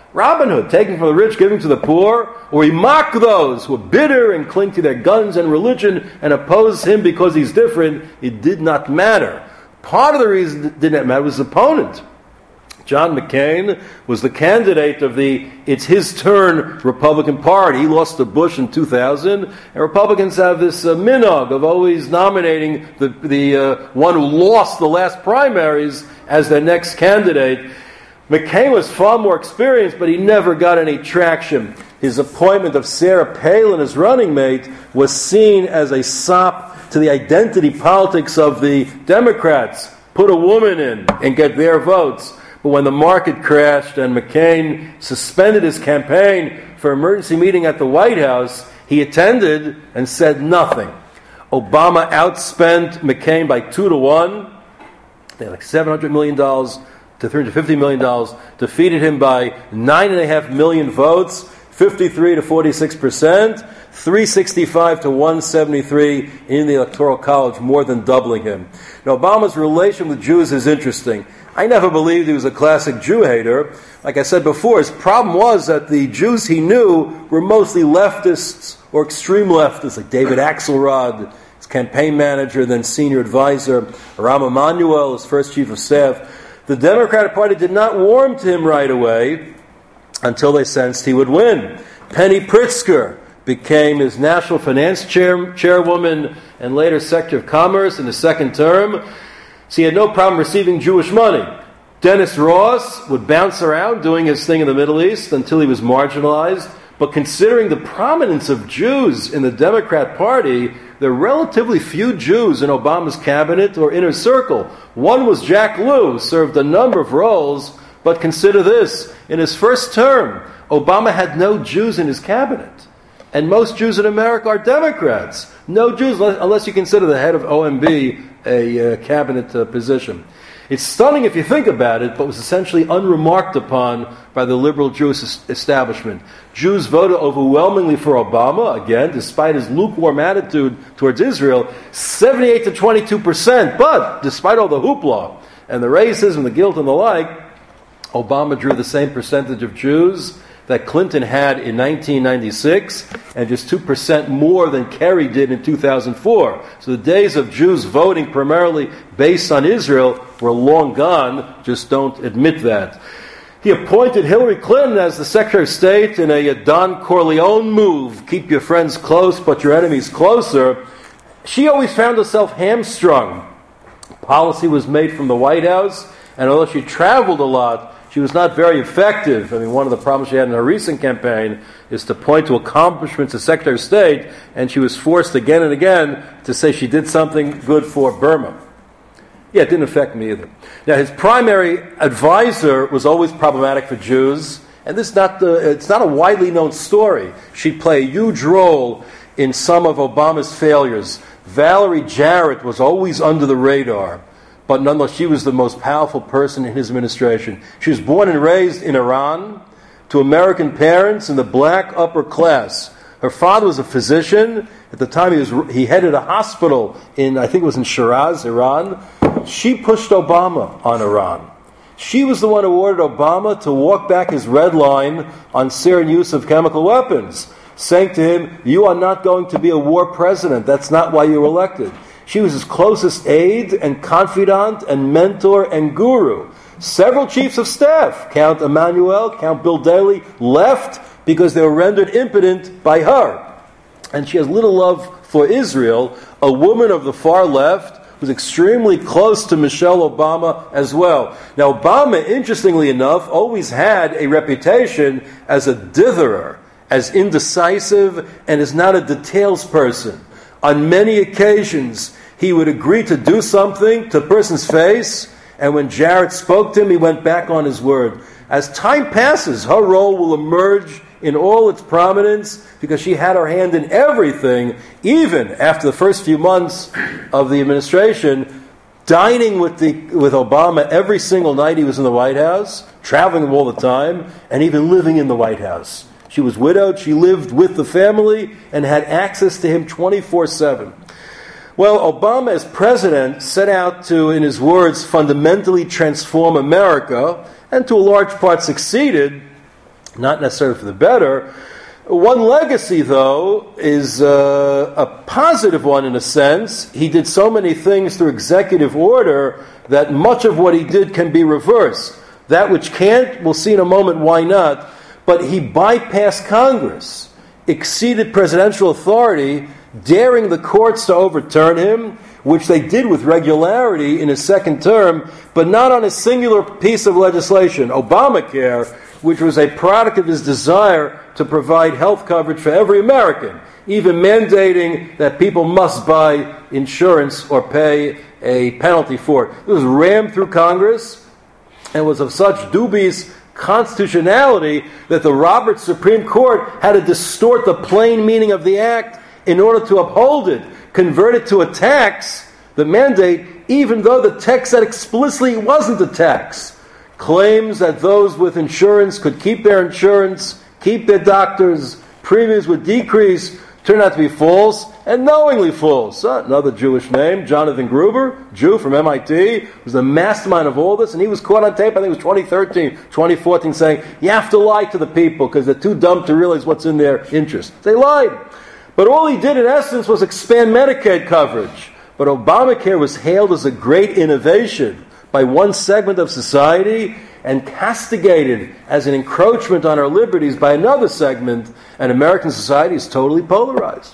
Robin Hood, taking from the rich, giving to the poor, or he mocked those who are bitter and cling to their guns and religion and oppose him because he's different. It did not matter. Part of the reason it did not matter was his opponent. John McCain was the candidate of the It's His Turn Republican Party. He lost to Bush in two thousand, and Republicans have this uh, minhag of always nominating the, the uh, one who lost the last primaries as their next candidate. McCain was far more experienced, but he never got any traction. His appointment of Sarah Palin as running mate was seen as a sop to the identity politics of the Democrats. Put a woman in and get their votes. But when the market crashed and McCain suspended his campaign for an emergency meeting at the White House, he attended and said nothing. Obama outspent McCain by two to one. They had like seven hundred million dollars to three hundred fifty million dollars. Defeated him by nine point five million votes, fifty-three to forty-six percent, three sixty-five to one seventy-three in the Electoral College, more than doubling him. Now, Obama's relation with Jews is interesting. I never believed he was a classic Jew hater. Like I said before, his problem was that the Jews he knew were mostly leftists or extreme leftists, like David Axelrod, his campaign manager, then senior advisor, Rahm Emanuel, his first chief of staff. The Democratic Party did not warm to him right away until they sensed he would win. Penny Pritzker became his national finance chair, chairwoman and later Secretary of Commerce in his second term. So he had no problem receiving Jewish money. Dennis Ross would bounce around doing his thing in the Middle East until he was marginalized. But considering the prominence of Jews in the Democrat Party, there are relatively few Jews in Obama's cabinet or inner circle. One was Jack Lew, who served a number of roles. But consider this. In his first term, Obama had no Jews in his cabinet. And most Jews in America are Democrats. No Jews, unless you consider the head of O M B a uh, cabinet uh, position. It's stunning if you think about it, but was essentially unremarked upon by the liberal Jewish establishment. Jews voted overwhelmingly for Obama, again, despite his lukewarm attitude towards Israel, seventy-eight to twenty-two percent. But, despite all the hoopla and the racism, the guilt, and the like, Obama drew the same percentage of Jews that Clinton had in nineteen ninety-six, and just two percent more than Kerry did in two thousand four. So the days of Jews voting primarily based on Israel were long gone, just don't admit that. He appointed Hillary Clinton as the Secretary of State in a Don Corleone move. Keep your friends close, but your enemies closer. She always found herself hamstrung. Policy was made from the White House, and although she traveled a lot, she was not very effective. I mean, one of the problems she had in her recent campaign is to point to accomplishments as Secretary of State, and she was forced again and again to say she did something good for Burma. Yeah, it didn't affect me either. Now, his primary advisor was always problematic for Jews, and this is not the, it's not a widely known story. She played a huge role in some of Obama's failures. Valerie Jarrett was always under the radar, but nonetheless, she was the most powerful person in his administration. She was born and raised in Iran to American parents in the black upper class. Her father was a physician. At the time, he was he headed a hospital in, I think it was in Shiraz, Iran. She pushed Obama on Iran. She was the one who ordered Obama to walk back his red line on Syrian use of chemical weapons, saying to him, "You are not going to be a war president. That's not why you were elected." She was his closest aide and confidant and mentor and guru. Several chiefs of staff, Count Emanuel, Count Bill Daley, left because they were rendered impotent by her. And she has little love for Israel, a woman of the far left who's extremely close to Michelle Obama as well. Now, Obama, interestingly enough, always had a reputation as a ditherer, as indecisive, and as not a details person. On many occasions, he would agree to do something to a person's face, and when Jarrett spoke to him, he went back on his word. As time passes, her role will emerge in all its prominence because she had her hand in everything, even after the first few months of the administration, dining with the with Obama every single night he was in the White House, traveling all the time, and even living in the White House. She was widowed, she lived with the family, and had access to him twenty-four seven. Well, Obama as president set out to, in his words, fundamentally transform America, and to a large part succeeded. not necessarily for the better. One legacy, though, is uh, a positive one in a sense. He did so many things through executive order that much of what he did can be reversed. That which can't, we'll see in a moment why not, but he bypassed Congress, exceeded presidential authority, daring the courts to overturn him, which they did with regularity in his second term, but not on a singular piece of legislation, Obamacare, which was a product of his desire to provide health coverage for every American, even mandating that people must buy insurance or pay a penalty for it. It was rammed through Congress and was of such dubious constitutionality that the Roberts Supreme Court had to distort the plain meaning of the act in order to uphold it, convert it to a tax, the mandate, even though the text said explicitly it wasn't a tax. Claims that those with insurance could keep their insurance, keep their doctors, premiums would decrease, turned out to be false, and knowingly false. Uh, another Jewish name, Jonathan Gruber, Jew from M I T, was the mastermind of all this, and he was caught on tape, I think it was twenty thirteen, twenty fourteen, saying, you have to lie to the people because they're too dumb to realize what's in their interest. They lied. But all he did in essence was expand Medicaid coverage. But Obamacare was hailed as a great innovation by one segment of society and castigated as an encroachment on our liberties by another segment, and American society is totally polarized.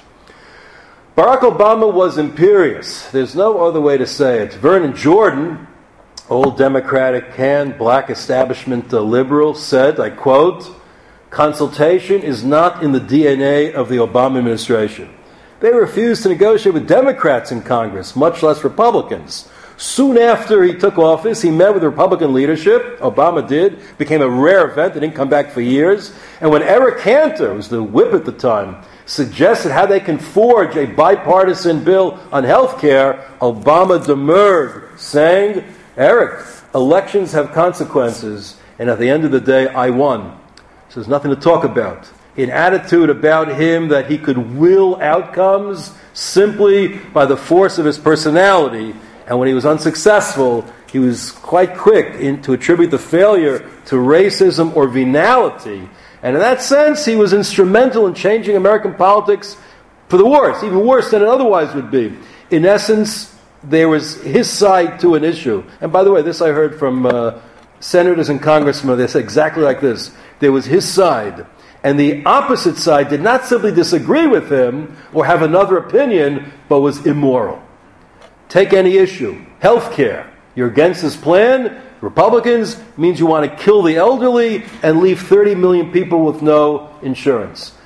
Barack Obama was imperious. There's no other way to say it. Vernon Jordan, old Democratic hand, black establishment uh, liberal, said, I quote, consultation is not in the D N A of the Obama administration. They refused to negotiate with Democrats in Congress, much less Republicans. Soon after he took office, he met with the Republican leadership. Obama did. Became a rare event. They didn't come back for years. And when Eric Cantor, who was the whip at the time, suggested how they can forge a bipartisan bill on health care, Obama demurred, saying, Eric, elections have consequences, and at the end of the day, I won. So there's nothing to talk about. An attitude about him that he could will outcomes simply by the force of his personality. And when he was unsuccessful, he was quite quick in, to attribute the failure to racism or venality. And in that sense, he was instrumental in changing American politics for the worse, even worse than it otherwise would be. In essence, there was his side to an issue. And by the way, this I heard from uh, senators and congressmen. They said exactly like this. There was his side. And the opposite side did not simply disagree with him or have another opinion, but was immoral. Take any issue. Health care. You're against this plan. Republicans means you want to kill the elderly and leave thirty million people with no insurance.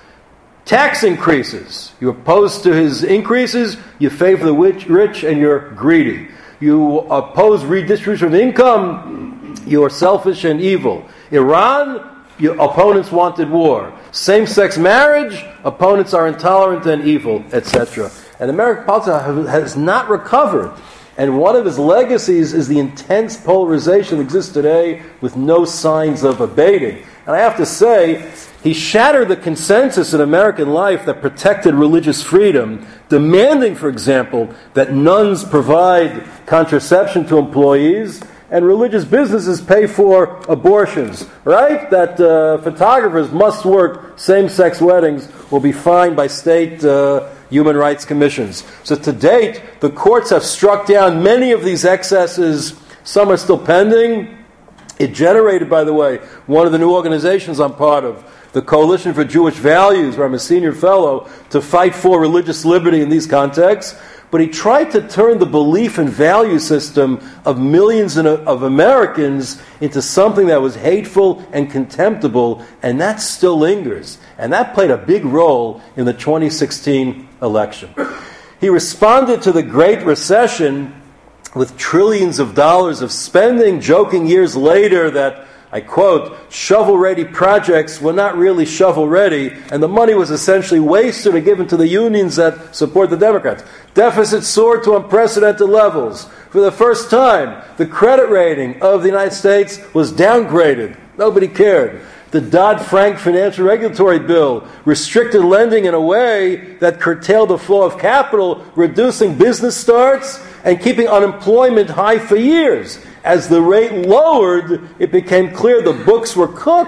Tax increases. You're opposed to his increases. You favor the rich and you're greedy. You oppose redistribution of income. You're selfish and evil. Iran, your opponents wanted war. Same-sex marriage, opponents are intolerant and evil, et cetera. And American politics has not recovered. And one of his legacies is the intense polarization that exists today with no signs of abating. And I have to say, he shattered the consensus in American life that protected religious freedom, demanding, for example, that nuns provide contraception to employees and religious businesses pay for abortions, right? That uh, photographers must work same-sex weddings will be fined by state uh, human rights commissions. So to date, the courts have struck down many of these excesses. Some are still pending. It generated, by the way, one of the new organizations I'm part of, the Coalition for Jewish Values, where I'm a senior fellow, to fight for religious liberty in these contexts. But he tried to turn the belief and value system of millions of Americans into something that was hateful and contemptible, and that still lingers. And that played a big role in the twenty sixteen election. He responded to the Great Recession with trillions of dollars of spending, joking years later that, I quote, shovel-ready projects were not really shovel-ready, and the money was essentially wasted or given to the unions that support the Democrats. Deficits soared to unprecedented levels. For the first time, the credit rating of the United States was downgraded. Nobody cared. The Dodd-Frank Financial Regulatory Bill restricted lending in a way that curtailed the flow of capital, reducing business starts and keeping unemployment high for years. As the rate lowered, it became clear the books were cooked,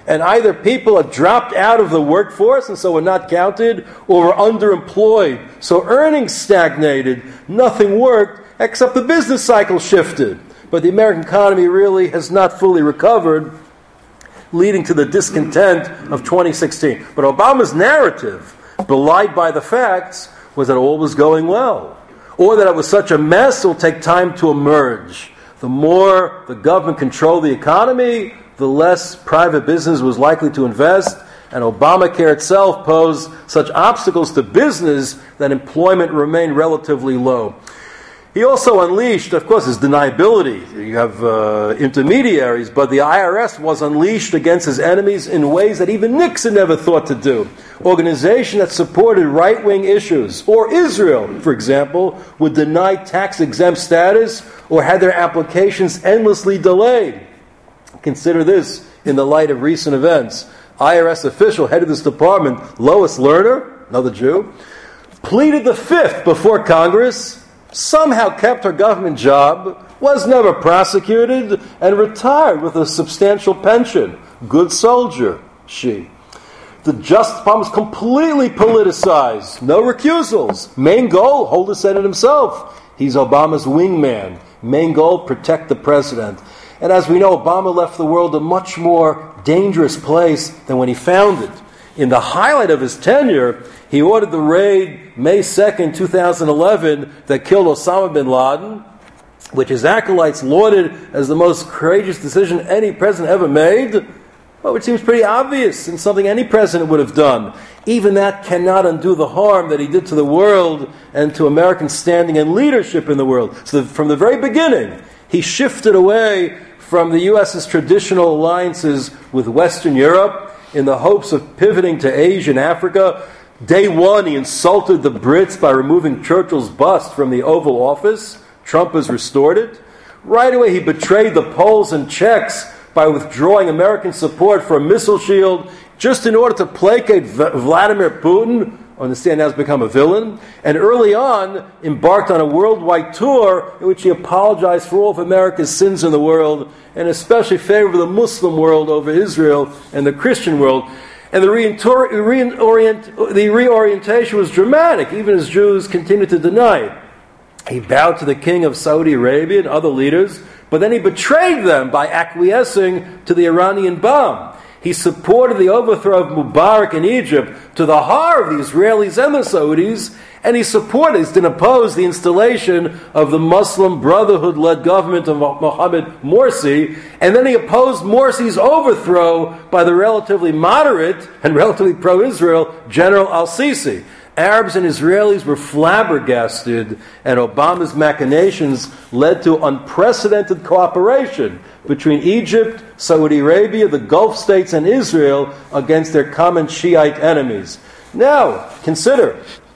And either people had dropped out of the workforce and so were not counted, or were underemployed. So earnings stagnated. Nothing worked except the business cycle shifted. But the American economy really has not fully recovered, leading to the discontent of twenty sixteen. But Obama's narrative, belied by the facts, was that all was going well, or that it was such a mess it will take time to emerge. The more the government controlled the economy, the less private business was likely to invest, and Obamacare itself posed such obstacles to business that employment remained relatively low. He also unleashed, of course, his deniability. You have uh, intermediaries, but the I R S was unleashed against his enemies in ways that even Nixon never thought to do. Organization that supported right-wing issues, or Israel, for example, would deny tax-exempt status or had their applications endlessly delayed. Consider this in the light of recent events. I R S official, head of this department, Lois Lerner, another Jew, pleaded the fifth before Congress, somehow kept her government job, was never prosecuted, and retired with a substantial pension. Good soldier, she. The Justice Department was completely politicized. No recusals. Main goal, hold the Senate himself. He's Obama's wingman. Main goal, protect the president. And as we know, Obama left the world a much more dangerous place than when he found it. In the highlight of his tenure, he ordered the raid May second, twenty eleven that killed Osama bin Laden, which his acolytes lauded as the most courageous decision any president ever made, well, which seems pretty obvious and something any president would have done. Even that cannot undo the harm that he did to the world and to American standing and leadership in the world. So from the very beginning, he shifted away from the U S's traditional alliances with Western Europe in the hopes of pivoting to Asia and Africa. Day one, he insulted the Brits by removing Churchill's bust from the Oval Office. Trump has restored it. Right away, he betrayed the Poles and Czechs by withdrawing American support for a missile shield just in order to placate v- Vladimir Putin. Understand now has become a villain. And early on, embarked on a worldwide tour in which he apologized for all of America's sins in the world, and especially favored the Muslim world over Israel and the Christian world. And the, reorientor- reorient- the reorientation was dramatic, even as Jews continued to deny it. He bowed to the king of Saudi Arabia and other leaders, but then he betrayed them by acquiescing to the Iranian bomb. He supported the overthrow of Mubarak in Egypt to the horror of the Israelis and the Saudis, and he supported, he didn't oppose the installation of the Muslim Brotherhood-led government of Mohammed Morsi, and then he opposed Morsi's overthrow by the relatively moderate and relatively pro-Israel General al-Sisi. Arabs and Israelis were flabbergasted, and Obama's machinations led to unprecedented cooperation between Egypt, Saudi Arabia, the Gulf states, and Israel against their common Shiite enemies. Now, consider,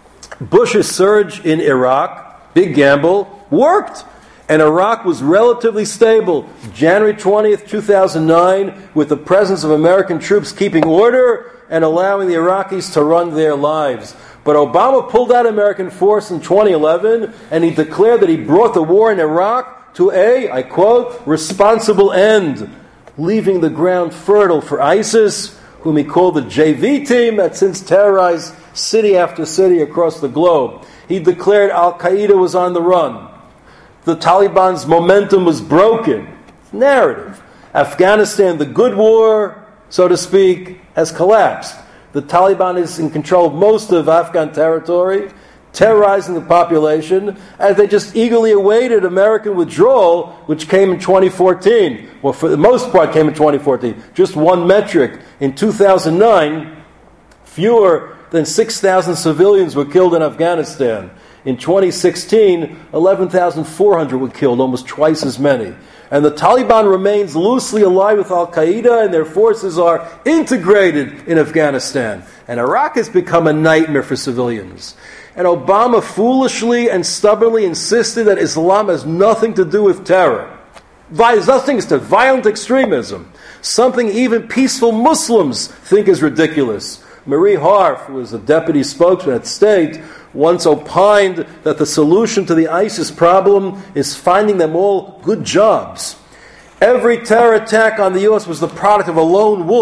Bush's surge in Iraq, big gamble, worked. And Iraq was relatively stable. January twentieth, two thousand nine, with the presence of American troops keeping order and allowing the Iraqis to run their lives. But Obama pulled out American force in twenty eleven, and he declared that he brought the war in Iraq to a, I quote, responsible end, leaving the ground fertile for ISIS, whom he called the J V team that since terrorized city after city across the globe. He declared Al-Qaeda was on the run. The Taliban's momentum was broken. Narrative. Afghanistan, the good war, so to speak, has collapsed. The Taliban is in control of most of Afghan territory, terrorizing the population, as they just eagerly awaited American withdrawal, which came in twenty fourteen. Well, for the most part, came in twenty fourteen. Just one metric. In two thousand nine, fewer than six thousand civilians were killed in Afghanistan. In twenty sixteen, eleven thousand four hundred were killed, almost twice as many. And the Taliban remains loosely allied with Al-Qaeda, and their forces are integrated in Afghanistan. And Iraq has become a nightmare for civilians. And Obama foolishly and stubbornly insisted that Islam has nothing to do with terror. There's nothing to violent extremism. Something even peaceful Muslims think is ridiculous. Marie Harf, who was a deputy spokesman at State, once opined that the solution to the ISIS problem is finding them all good jobs. Every terror attack on the U S was the product of a lone wolf.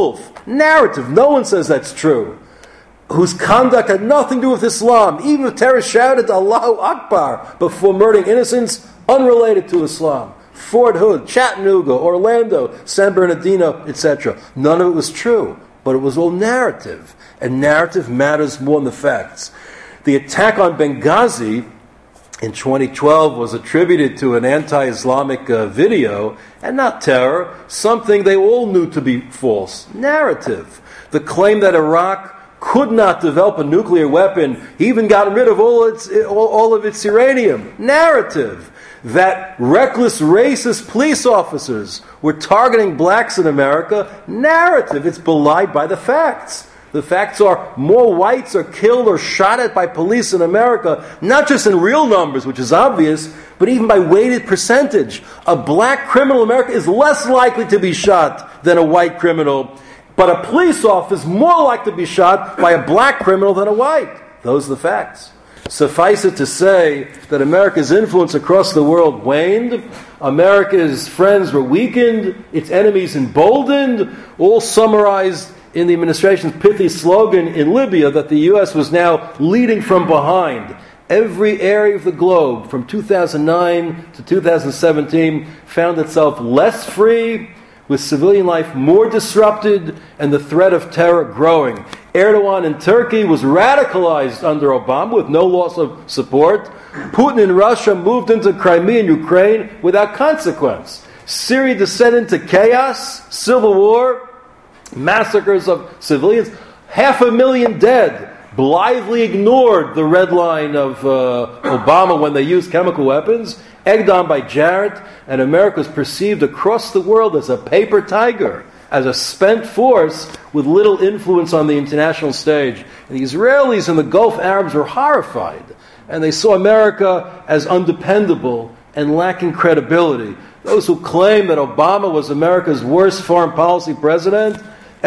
Narrative. No one says that's true. Whose conduct had nothing to do with Islam. Even if terrorists shouted Allahu Akbar before murdering innocents unrelated to Islam. Fort Hood, Chattanooga, Orlando, San Bernardino, et cetera. None of it was true, but it was all narrative. And narrative matters more than the facts. The attack on Benghazi in twenty twelve was attributed to an anti-Islamic uh, video, and not terror, something they all knew to be false. Narrative. The claim that Iraq could not develop a nuclear weapon, even got rid of all its all, all of its uranium. Narrative. That reckless, racist police officers were targeting blacks in America. Narrative. It's belied by the facts. The facts are more whites are killed or shot at by police in America, not just in real numbers, which is obvious, but even by weighted percentage. A black criminal in America is less likely to be shot than a white criminal, but a police officer is more likely to be shot by a black criminal than a white. Those are the facts. Suffice it to say that America's influence across the world waned, America's friends were weakened, its enemies emboldened, all summarized in the administration's pithy slogan in Libya that the U S was now leading from behind. Every area of the globe from two thousand nine to two thousand seventeen found itself less free, with civilian life more disrupted and the threat of terror growing. Erdogan in Turkey was radicalized under Obama with no loss of support. Putin in Russia moved into Crimea and Ukraine without consequence. Syria descended into chaos, civil war, massacres of civilians, half a million dead. Blithely ignored the red line of uh, Obama when they used chemical weapons, egged on by Jarrett, and America was perceived across the world as a paper tiger, as a spent force with little influence on the international stage. And the Israelis and the Gulf Arabs were horrified, and they saw America as undependable and lacking credibility. Those who claim that Obama was America's worst foreign policy president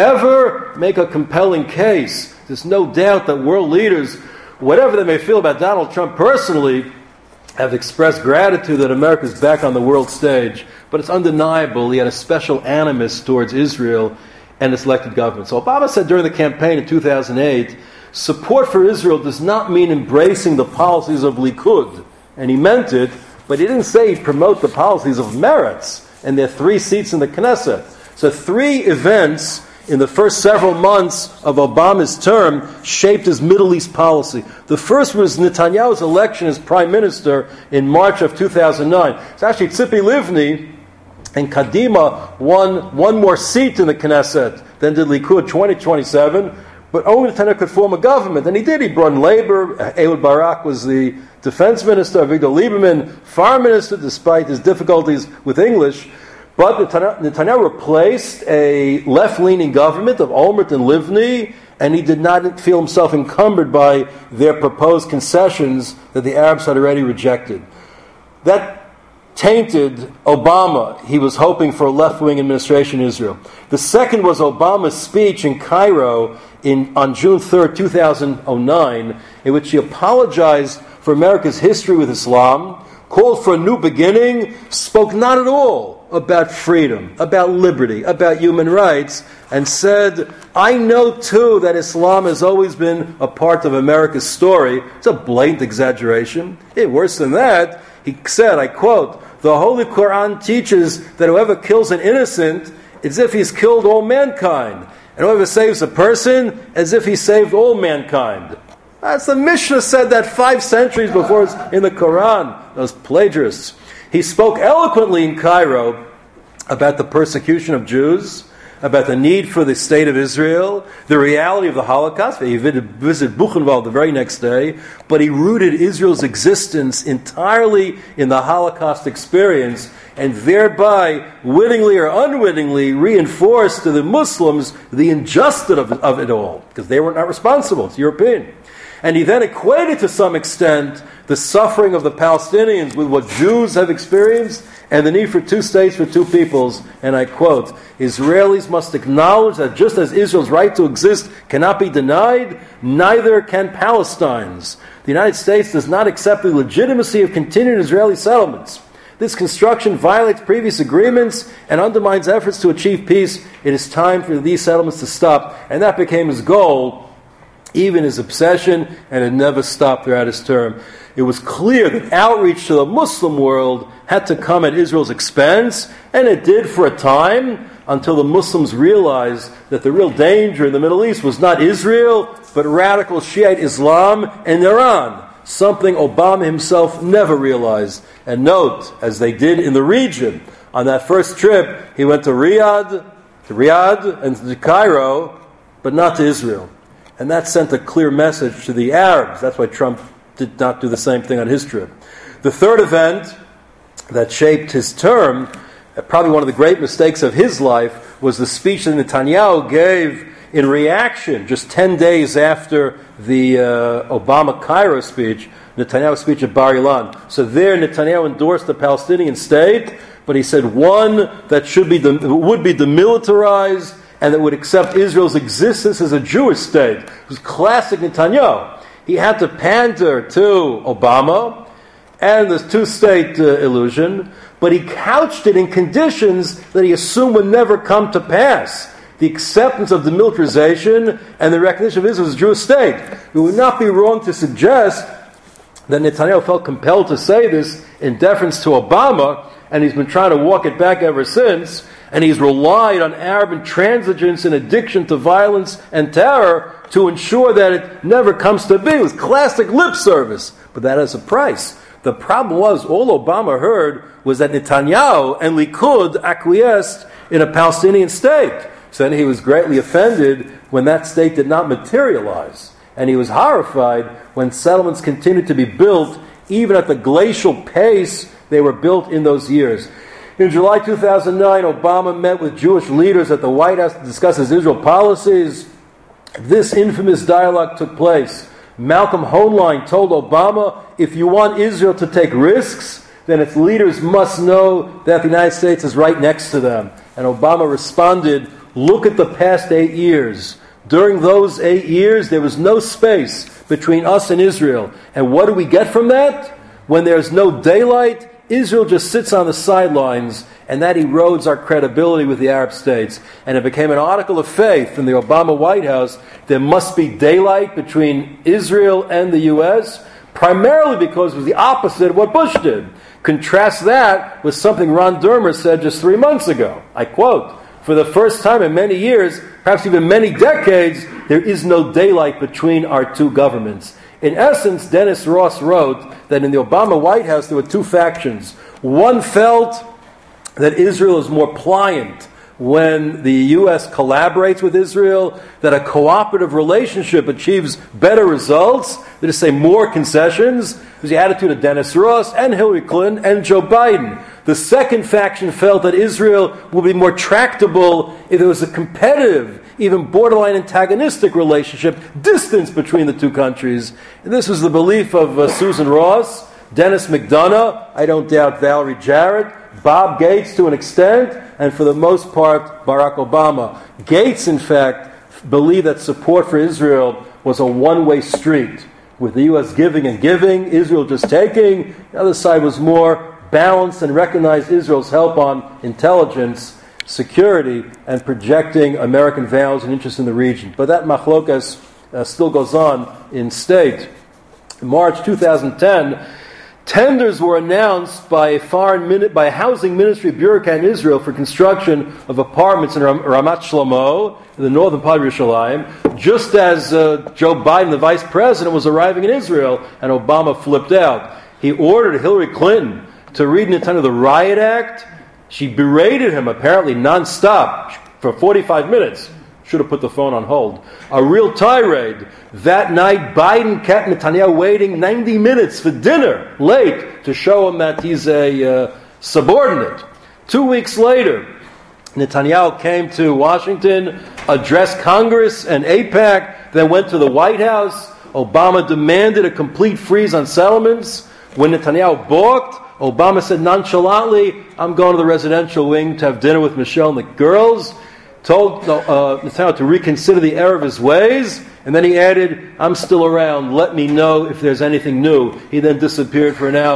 ever make a compelling case. There's no doubt that world leaders, whatever they may feel about Donald Trump personally, have expressed gratitude that America's back on the world stage. But it's undeniable he had a special animus towards Israel and its elected government. So Obama said during the campaign in two thousand eight, support for Israel does not mean embracing the policies of Likud. And he meant it, but he didn't say he'd promote the policies of Meretz and their three seats in the Knesset. So three events in the first several months of Obama's term shaped his Middle East policy. The first was Netanyahu's election as prime minister in March of two thousand nine. It's actually Tzipi Livni and Kadima won one more seat in the Knesset than did Likud, twenty twenty-seven, but only Netanyahu could form a government. And he did. He brought in labor. Ehud Barak was the defense minister, Avigdor Lieberman, foreign minister, despite his difficulties with English. But Netanyahu replaced a left-leaning government of Olmert and Livni, and he did not feel himself encumbered by their proposed concessions that the Arabs had already rejected. That tainted Obama. He was hoping for a left-wing administration in Israel. The second was Obama's speech in Cairo in, on June third, two thousand nine, in which he apologized for America's history with Islam, called for a new beginning, spoke not at all about freedom, about liberty, about human rights, and said, I know too that Islam has always been a part of America's story. It's a blatant exaggeration. Hey, worse than that, he said, I quote, the Holy Quran teaches that whoever kills an innocent, it's as if he's killed all mankind. And whoever saves a person, as if he saved all mankind. That's the Mishnah said that five centuries before it's in the Quran. Those plagiarists. He spoke eloquently in Cairo about the persecution of Jews, about the need for the state of Israel, the reality of the Holocaust. He visited Buchenwald the very next day, but he rooted Israel's existence entirely in the Holocaust experience, and thereby, wittingly or unwittingly, reinforced to the Muslims the injustice of, of it all, because they were not responsible. It's European. And he then equated to some extent the suffering of the Palestinians with what Jews have experienced and the need for two states for two peoples. And I quote, Israelis must acknowledge that just as Israel's right to exist cannot be denied, neither can Palestine's. The United States does not accept the legitimacy of continued Israeli settlements. This construction violates previous agreements and undermines efforts to achieve peace. It is time for these settlements to stop. And that became his goal, even his obsession, and it never stopped throughout his term. It was clear that outreach to the Muslim world had to come at Israel's expense, and it did for a time, until the Muslims realized that the real danger in the Middle East was not Israel, but radical Shiite Islam and Iran, something Obama himself never realized. And note, as they did in the region, on that first trip, he went to Riyadh, to Riyadh and to Cairo, but not to Israel. And that sent a clear message to the Arabs. That's why Trump did not do the same thing on his trip. The third event that shaped his term, probably one of the great mistakes of his life, was the speech that Netanyahu gave in reaction, just ten days after the uh, Obama Cairo speech, Netanyahu's speech at Bar Ilan. So there Netanyahu endorsed the Palestinian state, but he said one that should be de- would be demilitarized and that would accept Israel's existence as a Jewish state. It was classic Netanyahu. He had to pander to Obama and the two-state uh, illusion, but he couched it in conditions that he assumed would never come to pass. The acceptance of demilitarization and the recognition of Israel as a Jewish state. It would not be wrong to suggest that Netanyahu felt compelled to say this in deference to Obama, and he's been trying to walk it back ever since, and he's relied on Arab intransigence and addiction to violence and terror to ensure that it never comes to be. It was classic lip service, but that has a price. The problem was, all Obama heard was that Netanyahu and Likud acquiesced in a Palestinian state. So then he was greatly offended when that state did not materialize. And he was horrified when settlements continued to be built, even at the glacial pace they were built in those years. In July two thousand nine, Obama met with Jewish leaders at the White House to discuss his Israel policies. This infamous dialogue took place. Malcolm Hoenlein told Obama, if you want Israel to take risks, then its leaders must know that the United States is right next to them. And Obama responded, look at the past eight years. During those eight years, there was no space between us and Israel. And what do we get from that? When there's no daylight, Israel just sits on the sidelines, and that erodes our credibility with the Arab states. And it became an article of faith in the Obama White House. There must be daylight between Israel and the U S, primarily because it was the opposite of what Bush did. Contrast that with something Ron Dermer said just three months ago. I quote, for the first time in many years, perhaps even many decades, there is no daylight between our two governments. In essence, Dennis Ross wrote that in the Obama White House there were two factions. One felt that Israel is more pliant when the U S collaborates with Israel, that a cooperative relationship achieves better results, that is to say more concessions. It was the attitude of Dennis Ross and Hillary Clinton and Joe Biden. The second faction felt that Israel would be more tractable if there was a competitive, even borderline antagonistic relationship, distance between the two countries. And this was the belief of uh, Susan Ross, Dennis McDonough, I don't doubt Valerie Jarrett, Bob Gates to an extent, and for the most part, Barack Obama. Gates, in fact, believed that support for Israel was a one-way street, with the U S giving and giving, Israel just taking. The other side was more balanced and recognized Israel's help on intelligence, security, and projecting American values and interests in the region. But that machlokas uh, still goes on in state. In March two thousand ten, tenders were announced by a foreign min- by a housing ministry bureaucrat in Israel for construction of apartments in Ram- Ramat Shlomo, in the northern part of Yerushalayim, just as uh, Joe Biden, the vice president, was arriving in Israel, and Obama flipped out. He ordered Hillary Clinton to read Netanyahu the Riot Act. She berated him, apparently nonstop, for forty-five minutes. Should have put the phone on hold. A real tirade. That night, Biden kept Netanyahu waiting ninety minutes for dinner, late, to show him that he's a uh, subordinate. Two weeks later, Netanyahu came to Washington, addressed Congress and AIPAC, then went to the White House. Obama demanded a complete freeze on settlements. When Netanyahu balked, Obama said nonchalantly, I'm going to the residential wing to have dinner with Michelle and the girls. Told uh, Netanyahu to reconsider the error of his ways, and then he added, I'm still around, let me know if there's anything new. He then disappeared for an hour.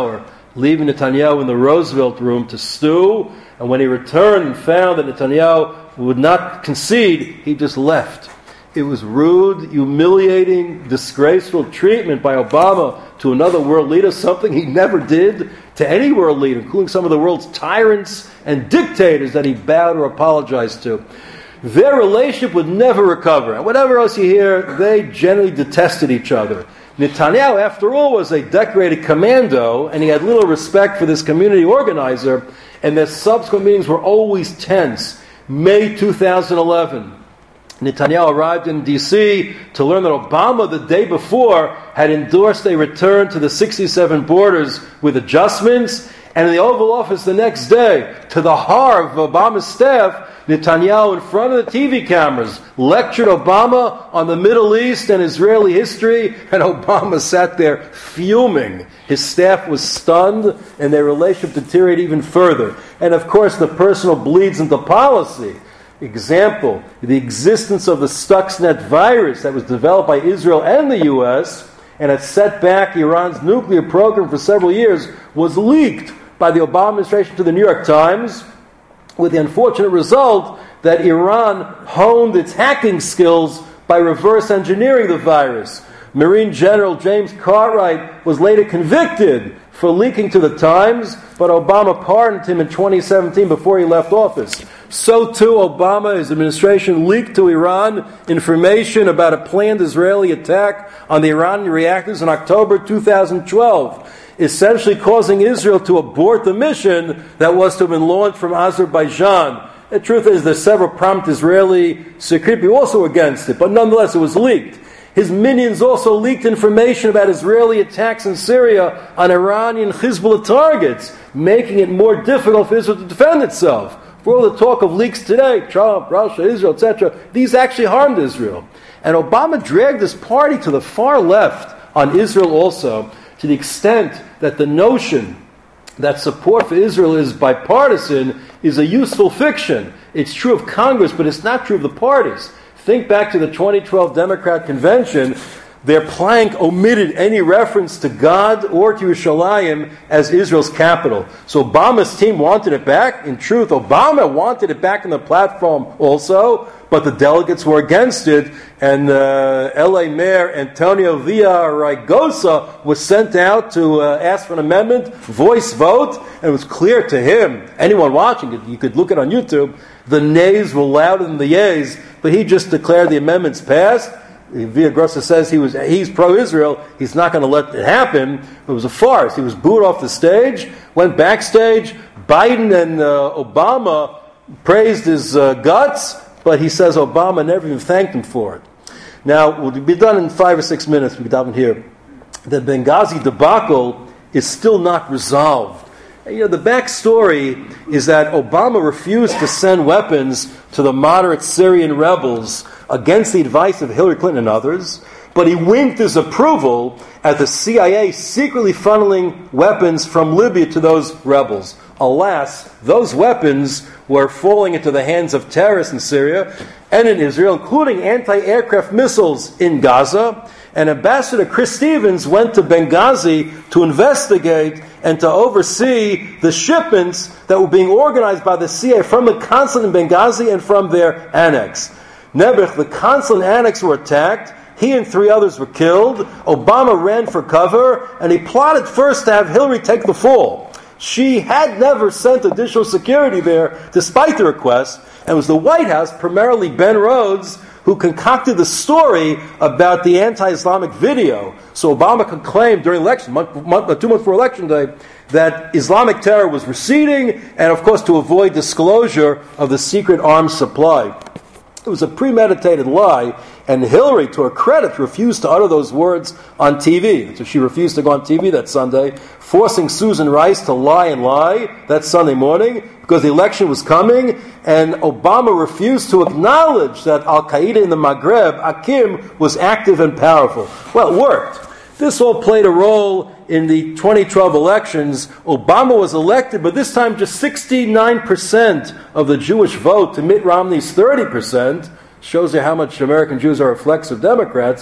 leaving Netanyahu in the Roosevelt room to stew. And when he returned and found that Netanyahu would not concede, he just left. It was rude, humiliating, disgraceful treatment by Obama to another world leader, something he never did to any world leader, including some of the world's tyrants and dictators that he bowed or apologized to. Their relationship would never recover. And whatever else you hear, they generally detested each other. Netanyahu, after all, was a decorated commando, and he had little respect for this community organizer, and their subsequent meetings were always tense. May two thousand eleven. Netanyahu arrived in D C to learn that Obama, the day before, had endorsed a return to the sixty-seven borders with adjustments. And in the Oval Office the next day, to the horror of Obama's staff, Netanyahu, in front of the T V cameras, lectured Obama on the Middle East and Israeli history, and Obama sat there fuming. His staff was stunned, and their relationship deteriorated even further. And of course, the personal bleeds into policy. Example, the existence of the Stuxnet virus that was developed by Israel and the U S and had set back Iran's nuclear program for several years was leaked by the Obama administration to the New York Times, with the unfortunate result that Iran honed its hacking skills by reverse engineering the virus. Marine General James Cartwright was later convicted for leaking to the Times, but Obama pardoned him in twenty seventeen before he left office. So too, Obama, his administration, leaked to Iran information about a planned Israeli attack on the Iranian reactors in October two thousand twelve, essentially causing Israel to abort the mission that was to have been launched from Azerbaijan. The truth is, there's several prominent Israeli security people also against it, but nonetheless, it was leaked. His minions also leaked information about Israeli attacks in Syria on Iranian Hezbollah targets, making it more difficult for Israel to defend itself. For all the talk of leaks today, Trump, Russia, Israel, et cetera, these actually harmed Israel. And Obama dragged this party to the far left on Israel also, to the extent that the notion that support for Israel is bipartisan is a useful fiction. It's true of Congress, but it's not true of the parties. Think back to the twenty twelve Democrat Convention. Their plank omitted any reference to God or to Yerushalayim as Israel's capital. So Obama's team wanted it back. In truth, Obama wanted it back in the platform also, but the delegates were against it, and uh, L A Mayor Antonio Villaraigosa was sent out to uh, ask for an amendment, voice vote, and it was clear to him, anyone watching it, you could look it on YouTube, the nays were louder than the yeas, but he just declared the amendments passed. Villaraigosa says he was he's pro-Israel, he's not going to let it happen. It was a farce. He was booed off the stage, went backstage. Biden and uh, Obama praised his uh, guts, but he says Obama never even thanked him for it. Now, we'll be done in five or six minutes. We'll be done here. The Benghazi debacle is still not resolved. And, you know, the backstory is that Obama refused to send weapons to the moderate Syrian rebels against the advice of Hillary Clinton and others, but he winked his approval at the C I A secretly funneling weapons from Libya to those rebels. Alas, those weapons were falling into the hands of terrorists in Syria and in Israel, including anti-aircraft missiles in Gaza. And Ambassador Chris Stevens went to Benghazi to investigate and to oversee the shipments that were being organized by the C I A from the consulate in Benghazi and from their annex. Nebuch, the consulate and annex were attacked. He and three others were killed. Obama ran for cover, and he plotted first to have Hillary take the fall. She had never sent additional security there, despite the request, and it was the White House, primarily Ben Rhodes, who concocted the story about the anti-Islamic video. So Obama could claim during election, month, month, two months before Election Day, that Islamic terror was receding, and of course to avoid disclosure of the secret arms supply. It was a premeditated lie, and Hillary, to her credit, refused to utter those words on T V. So she refused to go on T V that Sunday, forcing Susan Rice to lie and lie that Sunday morning because the election was coming, and Obama refused to acknowledge that Al-Qaeda in the Maghreb, Akim, was active and powerful. Well, it worked. This all played a role in the twenty twelve elections. Obama was elected, but this time just sixty-nine percent of the Jewish vote to Mitt Romney's thirty percent. Shows you how much American Jews are reflexive Democrats.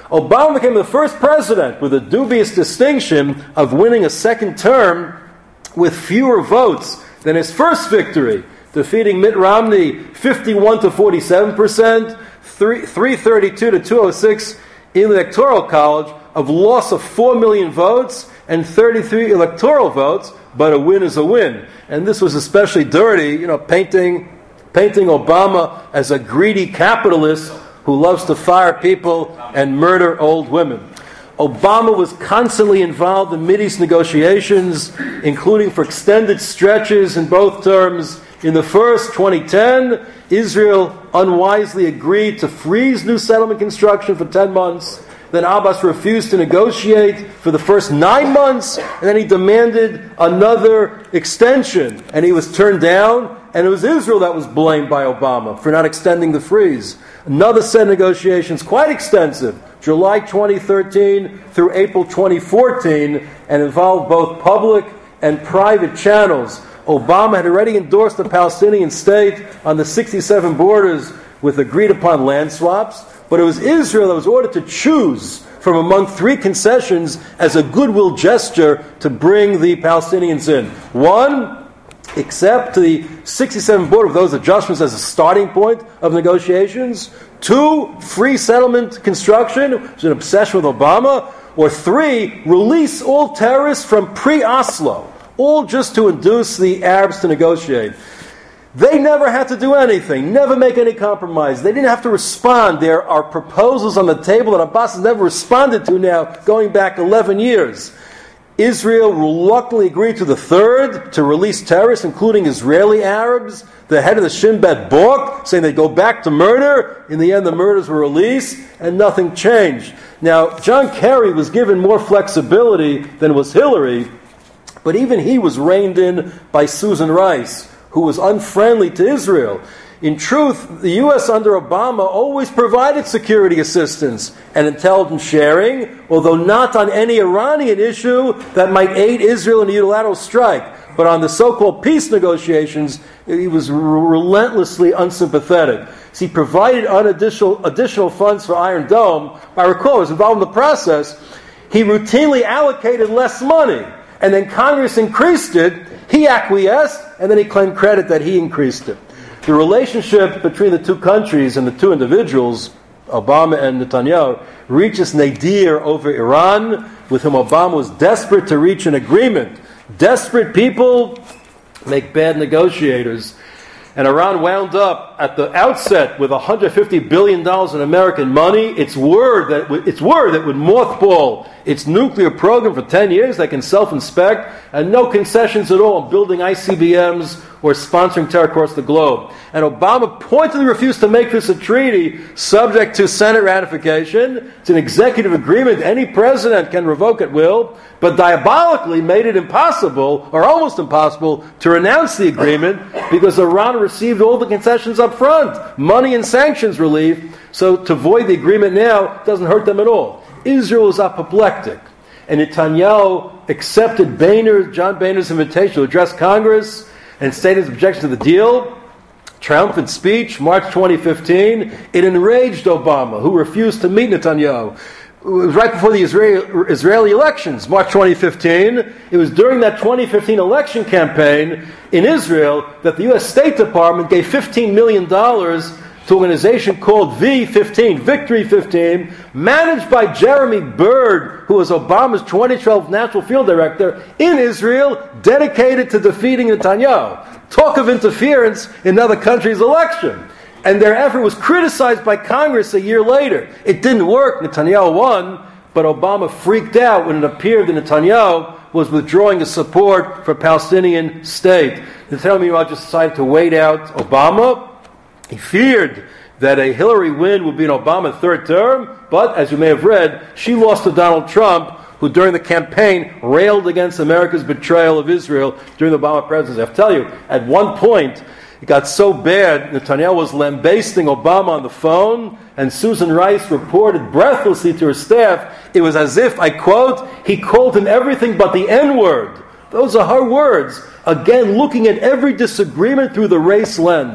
Obama became the first president with the dubious distinction of winning a second term with fewer votes than his first victory, defeating Mitt Romney fifty-one to forty-seven percent, three thirty-two to two oh six in the Electoral College, of loss of four million votes and thirty-three electoral votes, but a win is a win. And this was especially dirty, you know, painting, painting Obama as a greedy capitalist who loves to fire people and murder old women. Obama was constantly involved in Mideast negotiations, including for extended stretches in both terms. In the first, twenty ten, Israel unwisely agreed to freeze new settlement construction for ten months. Then Abbas refused to negotiate for the first nine months, and then he demanded another extension, and he was turned down, and it was Israel that was blamed by Obama for not extending the freeze. Another set of negotiations, quite extensive, July twenty thirteen through April twenty fourteen, and involved both public and private channels. Obama had already endorsed the Palestinian state on the sixty-seven borders with agreed-upon land swaps, but it was Israel that was ordered to choose from among three concessions as a goodwill gesture to bring the Palestinians in. One, accept the sixty-seven border with those adjustments as a starting point of negotiations. Two, free settlement construction, which is an obsession with Obama. Or three, release all terrorists from pre-Oslo, all just to induce the Arabs to negotiate. They never had to do anything, never make any compromise. They didn't have to respond. There are proposals on the table that Abbas has never responded to now, going back eleven years. Israel reluctantly agreed to the third, to release terrorists, including Israeli Arabs. The head of the Shin Bet balked, saying they'd go back to murder. In the end, the murders were released, and nothing changed. Now, John Kerry was given more flexibility than was Hillary, but even he was reined in by Susan Rice, who was unfriendly to Israel. In truth, the U S under Obama always provided security assistance and intelligence sharing, although not on any Iranian issue that might aid Israel in a unilateral strike. But on the so-called peace negotiations, he was relentlessly unsympathetic. So he provided additional, additional funds for Iron Dome. I recall, he was involved in the process. He routinely allocated less money, and then Congress increased it. He acquiesced, and then he claimed credit that he increased it. The relationship between the two countries and the two individuals, Obama and Netanyahu, reaches nadir over Iran, with whom Obama was desperate to reach an agreement. Desperate people make bad negotiators. And Iran wound up at the outset with one hundred fifty billion dollars in American money. Its word that w- its word that would mothball its nuclear program for ten years. They can self-inspect, and no concessions at all on building I C B Ms or sponsoring terror across the globe. And Obama pointedly refused to make this a treaty subject to Senate ratification. It's an executive agreement. Any president can revoke at will, but diabolically made it impossible, or almost impossible, to renounce the agreement because Iran received all the concessions up front, money and sanctions relief. So to void the agreement now doesn't hurt them at all. Israel is apoplectic, and Netanyahu accepted Boehner, John Boehner's invitation to address Congress and stated his objection to the deal. Triumphant speech, March twenty fifteen. It enraged Obama, who refused to meet Netanyahu. It was right before the Israeli, Israeli elections, March twenty fifteen. It was during that twenty fifteen election campaign in Israel that the U S State Department gave fifteen million dollars to an organization called V fifteen, Victory fifteen, managed by Jeremy Bird, who was Obama's twenty twelve National Field Director in Israel, dedicated to defeating Netanyahu. Talk of interference in another country's election. And their effort was criticized by Congress a year later. It didn't work. Netanyahu won, but Obama freaked out when it appeared that Netanyahu was withdrawing his support for Palestinian state. Netanyahu, meanwhile, just decided to wait out Obama. He feared that a Hillary win would be an Obama third term, but as you may have read, she lost to Donald Trump, who during the campaign railed against America's betrayal of Israel during the Obama presidency. I tell you, at one point, it got so bad, Netanyahu was lambasting Obama on the phone, and Susan Rice reported breathlessly to her staff, it was as if, I quote, he called him everything but the N-word. Those are her words. Again, looking at every disagreement through the race lens.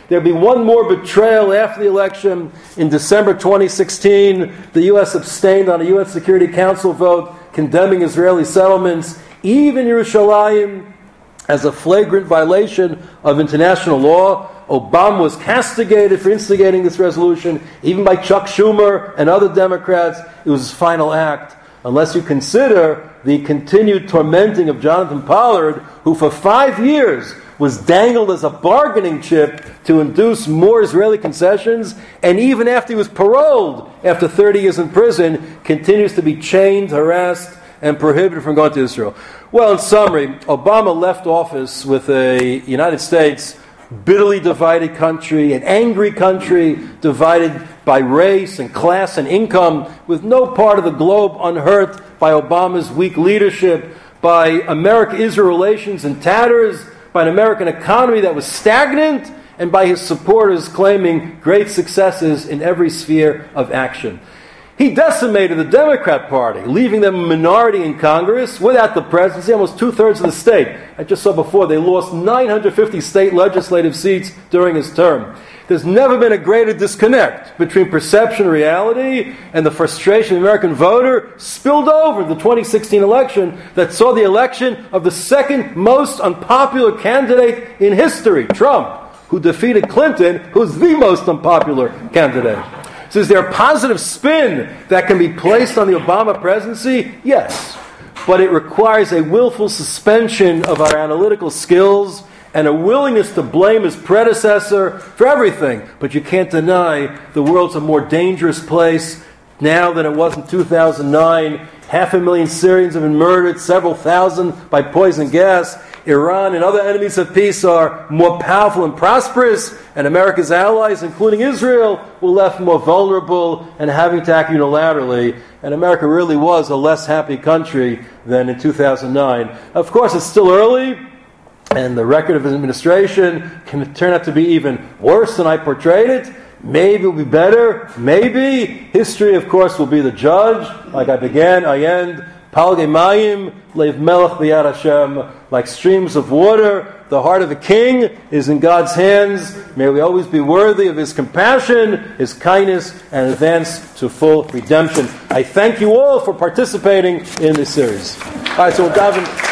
There'd be one more betrayal after the election. In December twenty sixteen, the U S abstained on a U N Security Council vote condemning Israeli settlements, even Yerushalayim, as a flagrant violation of international law. Obama was castigated for instigating this resolution, even by Chuck Schumer and other Democrats. It was his final act, unless you consider the continued tormenting of Jonathan Pollard, who for five years was dangled as a bargaining chip to induce more Israeli concessions, and even after he was paroled after thirty years in prison, continues to be chained, harassed, and prohibited from going to Israel. Well, in summary, Obama left office with a United States bitterly divided country, an angry country divided by race and class and income, with no part of the globe unhurt by Obama's weak leadership, by America-Israel relations in tatters, by an American economy that was stagnant, and by his supporters claiming great successes in every sphere of action. He decimated the Democrat Party, leaving them a minority in Congress without the presidency, almost two-thirds of the state. I just saw before, they lost nine hundred fifty state legislative seats during his term. There's never been a greater disconnect between perception and reality, and the frustration of the American voter spilled over the twenty sixteen election that saw the election of the second most unpopular candidate in history, Trump, who defeated Clinton, who's the most unpopular candidate. So is there a positive spin that can be placed on the Obama presidency? Yes. But it requires a willful suspension of our analytical skills and a willingness to blame his predecessor for everything. But you can't deny the world's a more dangerous place now than it was in two thousand nine. Half a million Syrians have been murdered, several thousand by poison gas. Iran and other enemies of peace are more powerful and prosperous, and America's allies, including Israel, were left more vulnerable and having to act unilaterally. And America really was a less happy country than in two thousand nine. Of course, it's still early, and the record of his administration can turn out to be even worse than I portrayed it. Maybe it will be better. Maybe. History, of course, will be the judge. Like I began, I end. Palgei Mayim, Leiv Melech B'Yad Hashem. Like streams of water, the heart of a king is in God's hands. May we always be worthy of His compassion, His kindness, and advance to full redemption. I thank you all for participating in this series. All right, so we'll dive in.